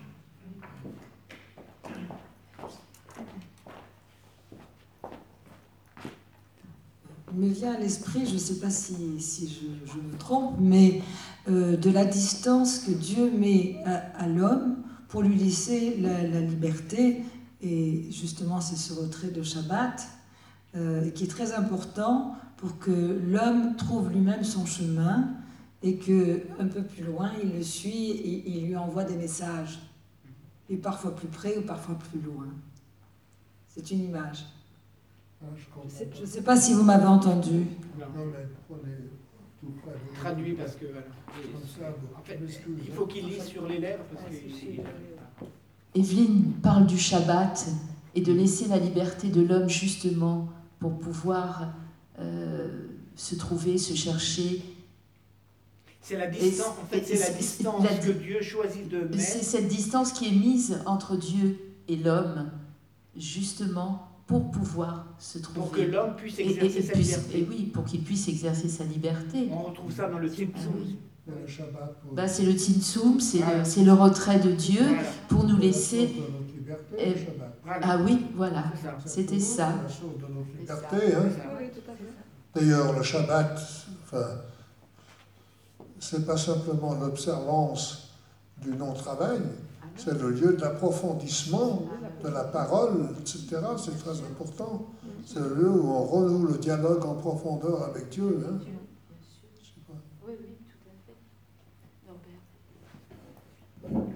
Il me vient à l'esprit, je ne sais pas si je me trompe, mais de la distance que Dieu met à l'homme pour lui laisser la liberté. Et justement, c'est ce retrait de Shabbat qui est très important pour que l'homme trouve lui-même son chemin et qu'un peu plus loin, il le suit et il lui envoie des messages. Et parfois plus près ou parfois plus loin. C'est une image. Je ne sais pas si vous m'avez entendu. Non, mais prenez tout près. Traduit parce que voilà. En fait, il faut qu'il lise sur les lèvres parce que. Evelyne parle du Shabbat et de laisser la liberté de l'homme justement pour pouvoir se trouver, se chercher. C'est la distance, en fait, c'est la distance que Dieu choisit de mettre. C'est cette distance qui est mise entre Dieu et l'homme, justement, pour pouvoir se trouver. Pour que l'homme puisse exercer sa liberté. Et oui, pour qu'il puisse exercer sa liberté. On retrouve ça dans le Tzimtzum. Bah, c'est le Tzimtzum, c'est le retrait de Dieu pour nous laisser... Ah oui, voilà, c'était ça. Liberté, hein. D'ailleurs, le Shabbat, enfin, c'est pas simplement l'observance du non-travail, c'est le lieu de l'approfondissement de la parole, etc. C'est très important. C'est le lieu où on renoue le dialogue en profondeur avec Dieu. Hein. Oui, oui, tout à fait. Norbert.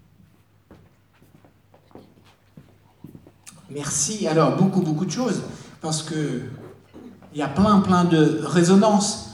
Merci. Alors, beaucoup de choses, parce que il y a plein de résonances.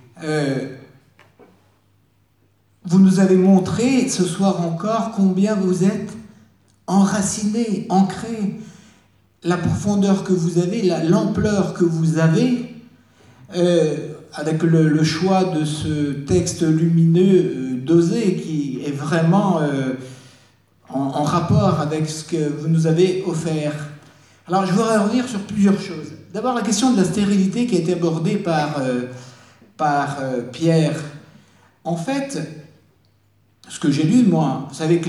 Vous nous avez montré ce soir encore combien vous êtes enracinés, ancrés, la profondeur que vous avez, l'ampleur que vous avez, avec le choix de ce texte lumineux d'Osée qui est vraiment en rapport avec ce que vous nous avez offert. Alors, je voudrais revenir sur plusieurs choses. D'abord, la question de la stérilité qui a été abordée par Pierre. En fait, ce que j'ai lu, moi, vous savez que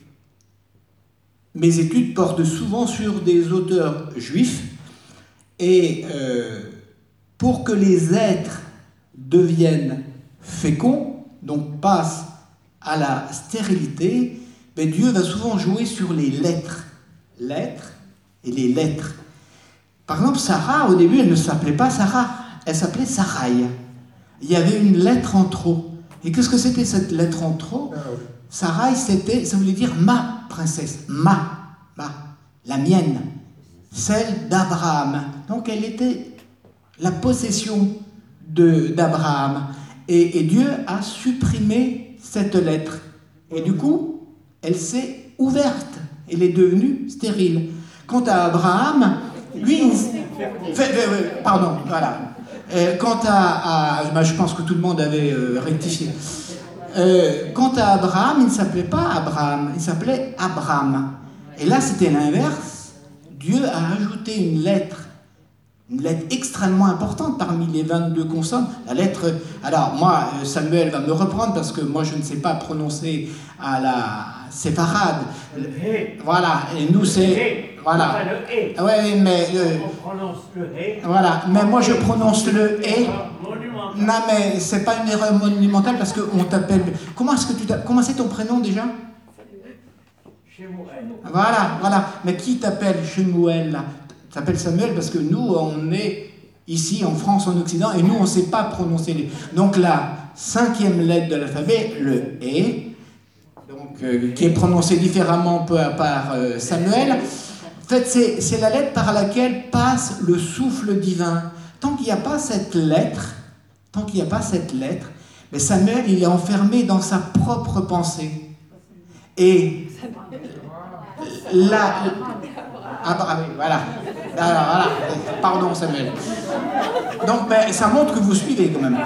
mes études portent souvent sur des auteurs juifs, et pour que les êtres deviennent féconds, donc passent à la stérilité, ben Dieu va souvent jouer sur les lettres. Lettres et les lettres. Par exemple, Sarah, au début, elle ne s'appelait pas Sarah, elle s'appelait Sarai. Il y avait une lettre en trop. Et qu'est-ce que c'était cette lettre en trop? Sarai, ça voulait dire ma princesse, la mienne, celle d'Abraham. Donc elle était la possession d'Abraham. Et Dieu a supprimé cette lettre. Et du coup, elle s'est ouverte. Elle est devenue stérile. Quant à Abraham, lui... Pardon, voilà. Quant à je pense que tout le monde avait rectifié. Quant à Abraham, il ne s'appelait pas Abraham, il s'appelait Abram. Et là, c'était l'inverse. Dieu a ajouté une lettre extrêmement importante parmi les 22 consonnes. La lettre... Alors, moi, Samuel va me reprendre parce que moi, je ne sais pas prononcer à la séfarade. Voilà, et nous, c'est... Voilà. Ouais, mais... On prononce le hé. Voilà, mais moi, je prononce le hé. Non, mais c'est pas une erreur monumentale parce qu'on t'appelle... Comment c'est ton prénom déjà? Shemuel. Voilà. Mais qui t'appelle Shemuel là? T'appelles Samuel parce que nous, on est ici en France, en Occident, et nous, on ne sait pas prononcer les... Donc là, 5e lettre de l'alphabet, le E, donc, qui est prononcée différemment par Samuel. En fait, c'est la lettre par laquelle passe le souffle divin. Tant qu'il n'y a pas cette lettre, mais Samuel, il est enfermé dans sa propre pensée. Et là... Ah oui, voilà. Voilà. Pardon, Samuel. Donc, mais ça montre que vous suivez quand même.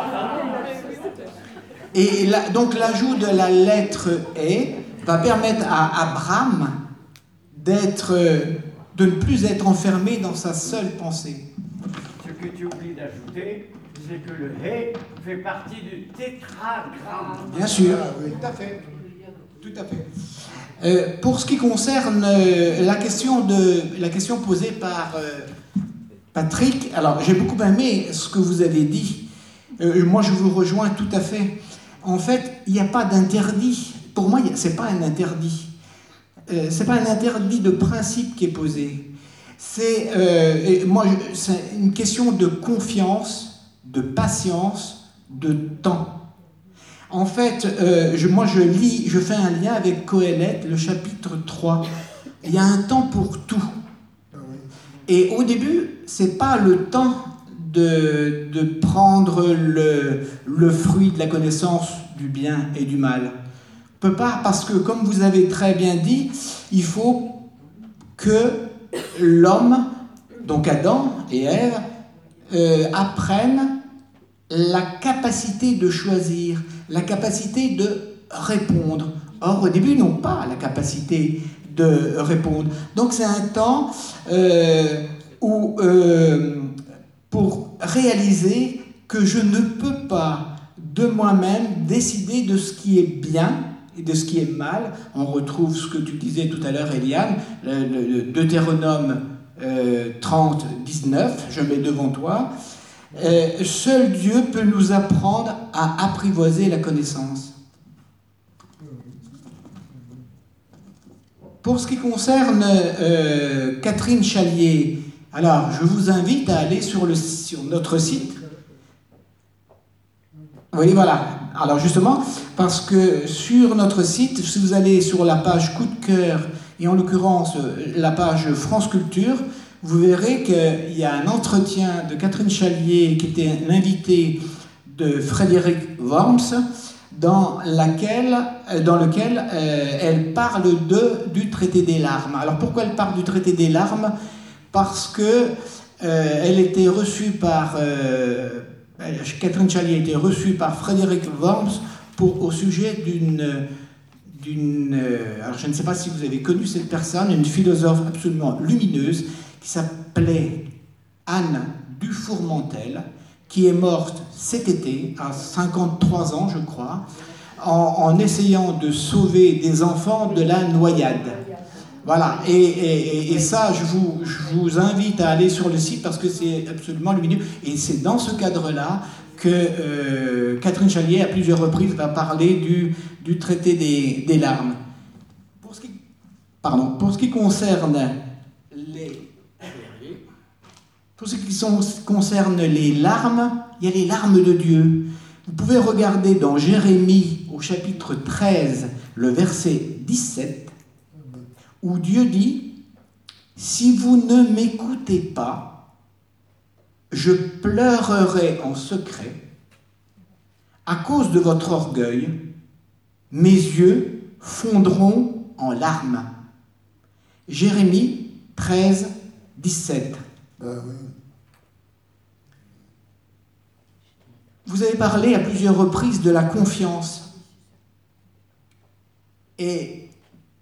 Et donc, l'ajout de la lettre E va permettre à Abraham de ne plus être enfermé dans sa seule pensée. Ce que tu oublies d'ajouter, c'est que le He fait partie du tétragramme. Bien sûr, oui. Tout à fait. Pour ce qui concerne la question posée par Patrick, alors j'ai beaucoup aimé ce que vous avez dit. Moi, je vous rejoins tout à fait. En fait, il n'y a pas d'interdit. Pour moi, c'est pas un interdit. C'est pas un interdit de principe qui est posé. C'est une question de confiance, de patience, de temps. En fait, je fais un lien avec Qoéleth, le chapitre 3. Il y a un temps pour tout. Et au début, c'est pas le temps de prendre le fruit de la connaissance du bien et du mal. On peut pas, parce que, comme vous avez très bien dit, il faut que l'homme, donc Adam et Ève, apprennent la capacité de choisir, la capacité de répondre. Or, au début, ils n'ont pas la capacité de répondre. Donc, c'est un temps pour réaliser que je ne peux pas de moi-même décider de ce qui est bien et de ce qui est mal. On retrouve ce que tu disais tout à l'heure, Eliane, le Deutéronome 30, 19, je mets devant toi. Seul Dieu peut nous apprendre à apprivoiser la connaissance. Pour ce qui concerne Catherine Chalier, alors je vous invite à aller sur notre site. Oui, voilà. Alors justement, parce que sur notre site, si vous allez sur la page coup de cœur, et en l'occurrence la page France Culture, vous verrez qu'il y a un entretien de Catherine Chalier, qui était l'invitée de Frédéric Worms, dans lequel elle parle du traité des larmes. Alors pourquoi elle parle du traité des larmes? Parce que elle était reçue par... Catherine Chalier a été reçue par Frédéric Worms au sujet alors je ne sais pas si vous avez connu cette personne, une philosophe absolument lumineuse, qui s'appelait Anne Dufourmentel, qui est morte cet été, à 53 ans, je crois, en essayant de sauver des enfants de la noyade. Voilà, et ça, je vous invite à aller sur le site parce que c'est absolument lumineux. Et c'est dans ce cadre-là que Catherine Chalier, à plusieurs reprises, va parler du traité des larmes. Pour ce qui concerne les larmes, il y a les larmes de Dieu. Vous pouvez regarder dans Jérémie, au chapitre 13, le verset 17, où Dieu dit « Si vous ne m'écoutez pas, je pleurerai en secret à cause de votre orgueil, mes yeux fondront en larmes. » Jérémie 13, 17. Vous avez parlé à plusieurs reprises de la confiance. Et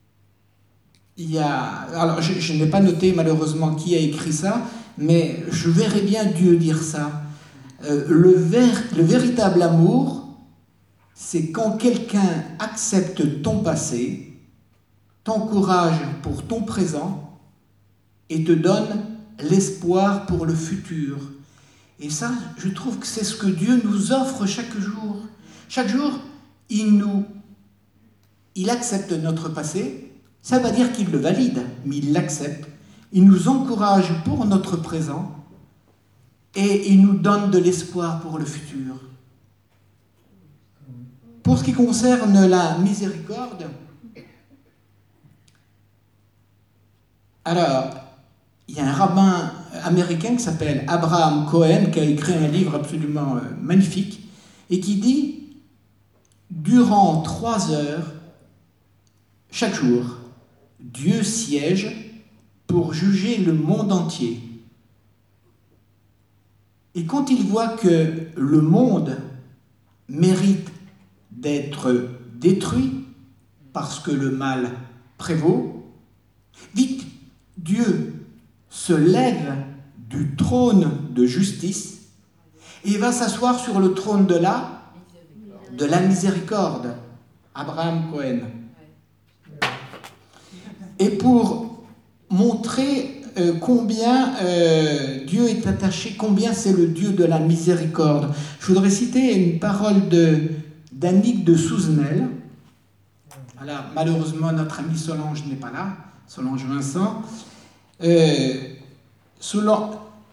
alors je n'ai pas noté malheureusement qui a écrit ça, mais je verrais bien Dieu dire ça. Le véritable amour, c'est quand quelqu'un accepte ton passé, t'encourage pour ton présent et te donne l'espoir pour le futur. Et ça, je trouve que c'est ce que Dieu nous offre chaque jour. Chaque jour, il accepte notre passé. Ça ne veut pas dire qu'il le valide, mais il l'accepte. Il nous encourage pour notre présent et il nous donne de l'espoir pour le futur. Pour ce qui concerne la miséricorde, alors, il y a un rabbin américain qui s'appelle Abraham Cohen qui a écrit un livre absolument magnifique et qui dit « Durant 3 heures, chaque jour, Dieu siège pour juger le monde entier. Et quand il voit que le monde mérite d'être détruit parce que le mal prévaut, vite, Dieu se lève du trône de justice et va s'asseoir sur le trône de la miséricorde. » Abraham Cohen. Et pour montrer combien Dieu est attaché, combien c'est le Dieu de la miséricorde, je voudrais citer une parole d'Annick de Souzenel. Alors, malheureusement, notre amie Solange n'est pas là, Solange Vincent. Solange...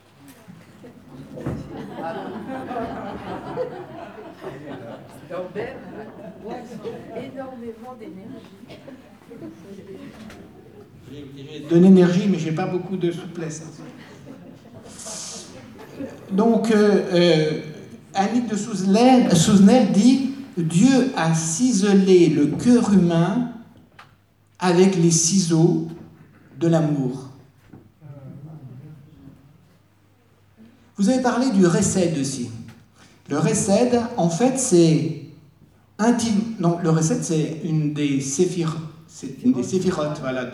Norbert a énormément d'énergie. J'ai de l'énergie, mais j'ai pas beaucoup de souplesse. Donc, Annick de Souzenel dit « Dieu a ciselé le cœur humain avec les ciseaux de l'amour. » Vous avez parlé du Resed aussi. Le Resed, en fait, c'est intime. Non, le Resed, c'est une des séphirotes. C'est une des séphirotes, voilà.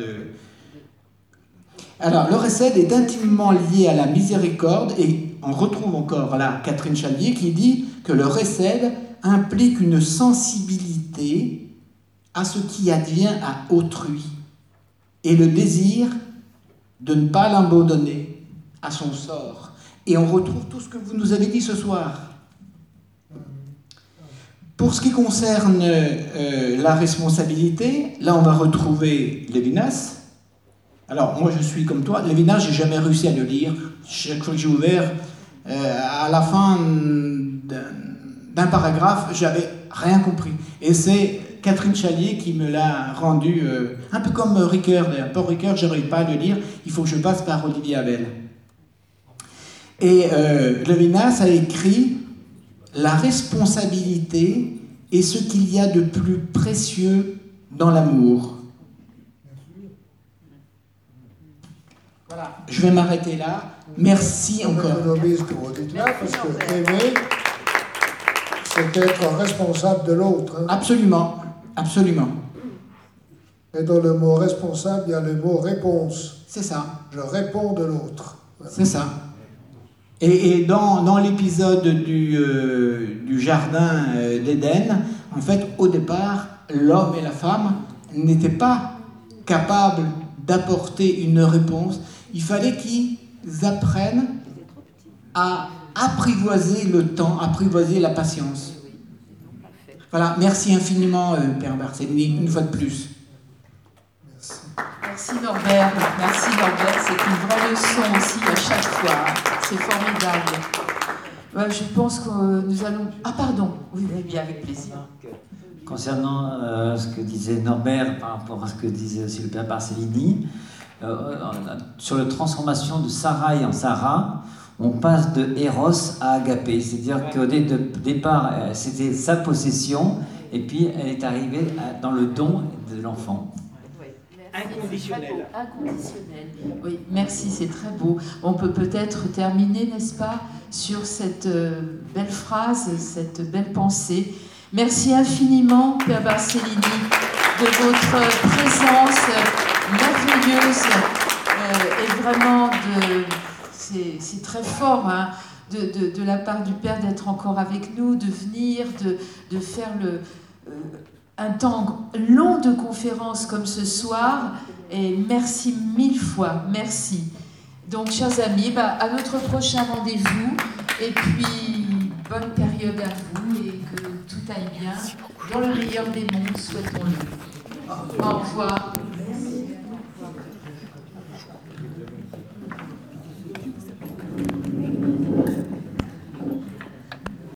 Alors, le Resed est intimement lié à la miséricorde, et on retrouve encore là Catherine Chalier qui dit que le Resed implique une sensibilité à ce qui advient à autrui et le désir de ne pas l'abandonner à son sort. Et on retrouve tout ce que vous nous avez dit ce soir. Pour ce qui concerne la responsabilité, là on va retrouver Lévinas. Alors moi je suis comme toi, Lévinas, j'ai jamais réussi à le lire. Chaque fois que j'ai ouvert, à la fin d'un paragraphe, j'avais rien compris. Et c'est Catherine Chalier qui me l'a rendu, un peu comme Ricoeur d'ailleurs. Paul Ricoeur, je n'arrive pas à le lire, il faut que je passe par Olivier Abel. Et Lévinas a écrit « La responsabilité est ce qu'il y a de plus précieux dans l'amour. » Voilà, je vais m'arrêter là. Merci encore. Ce que vous dites là, parce que aimer, c'est être responsable de l'autre. Hein. Absolument, absolument. Et dans le mot responsable, il y a le mot réponse. C'est ça. Je réponds de l'autre. Voilà. C'est ça. Et dans l'épisode du jardin d'Éden, en fait, au départ, l'homme et la femme n'étaient pas capables d'apporter une réponse. Il fallait qu'ils apprennent à apprivoiser le temps, apprivoiser la patience. Voilà, merci infiniment, Père Barcellini, une fois de plus. Merci Norbert, c'est une vraie leçon aussi à chaque fois, c'est formidable. Je pense que nous allons... Ah pardon, oui, bien avec plaisir. Concernant ce que disait Norbert par rapport à ce que disait aussi le Père Barcellini, sur la transformation de Sarai en Sarah, on passe de Eros à Agapé, c'est-à-dire qu'au départ c'était sa possession et puis elle est arrivée dans le don de l'enfant. Inconditionnel. Inconditionnel. Oui, merci, c'est très beau. On peut peut-être terminer, n'est-ce pas, sur cette belle phrase, cette belle pensée. Merci infiniment, Père Barcellini, de votre présence merveilleuse et vraiment c'est très fort hein, de la part du Père d'être encore avec nous, de venir, de faire un temps long de conférence comme ce soir, et merci 1000 fois, merci. Donc, chers amis, à notre prochain rendez-vous, et puis bonne période à vous, et que tout aille bien. Dans le meilleur des mondes, souhaitons-le. Au revoir.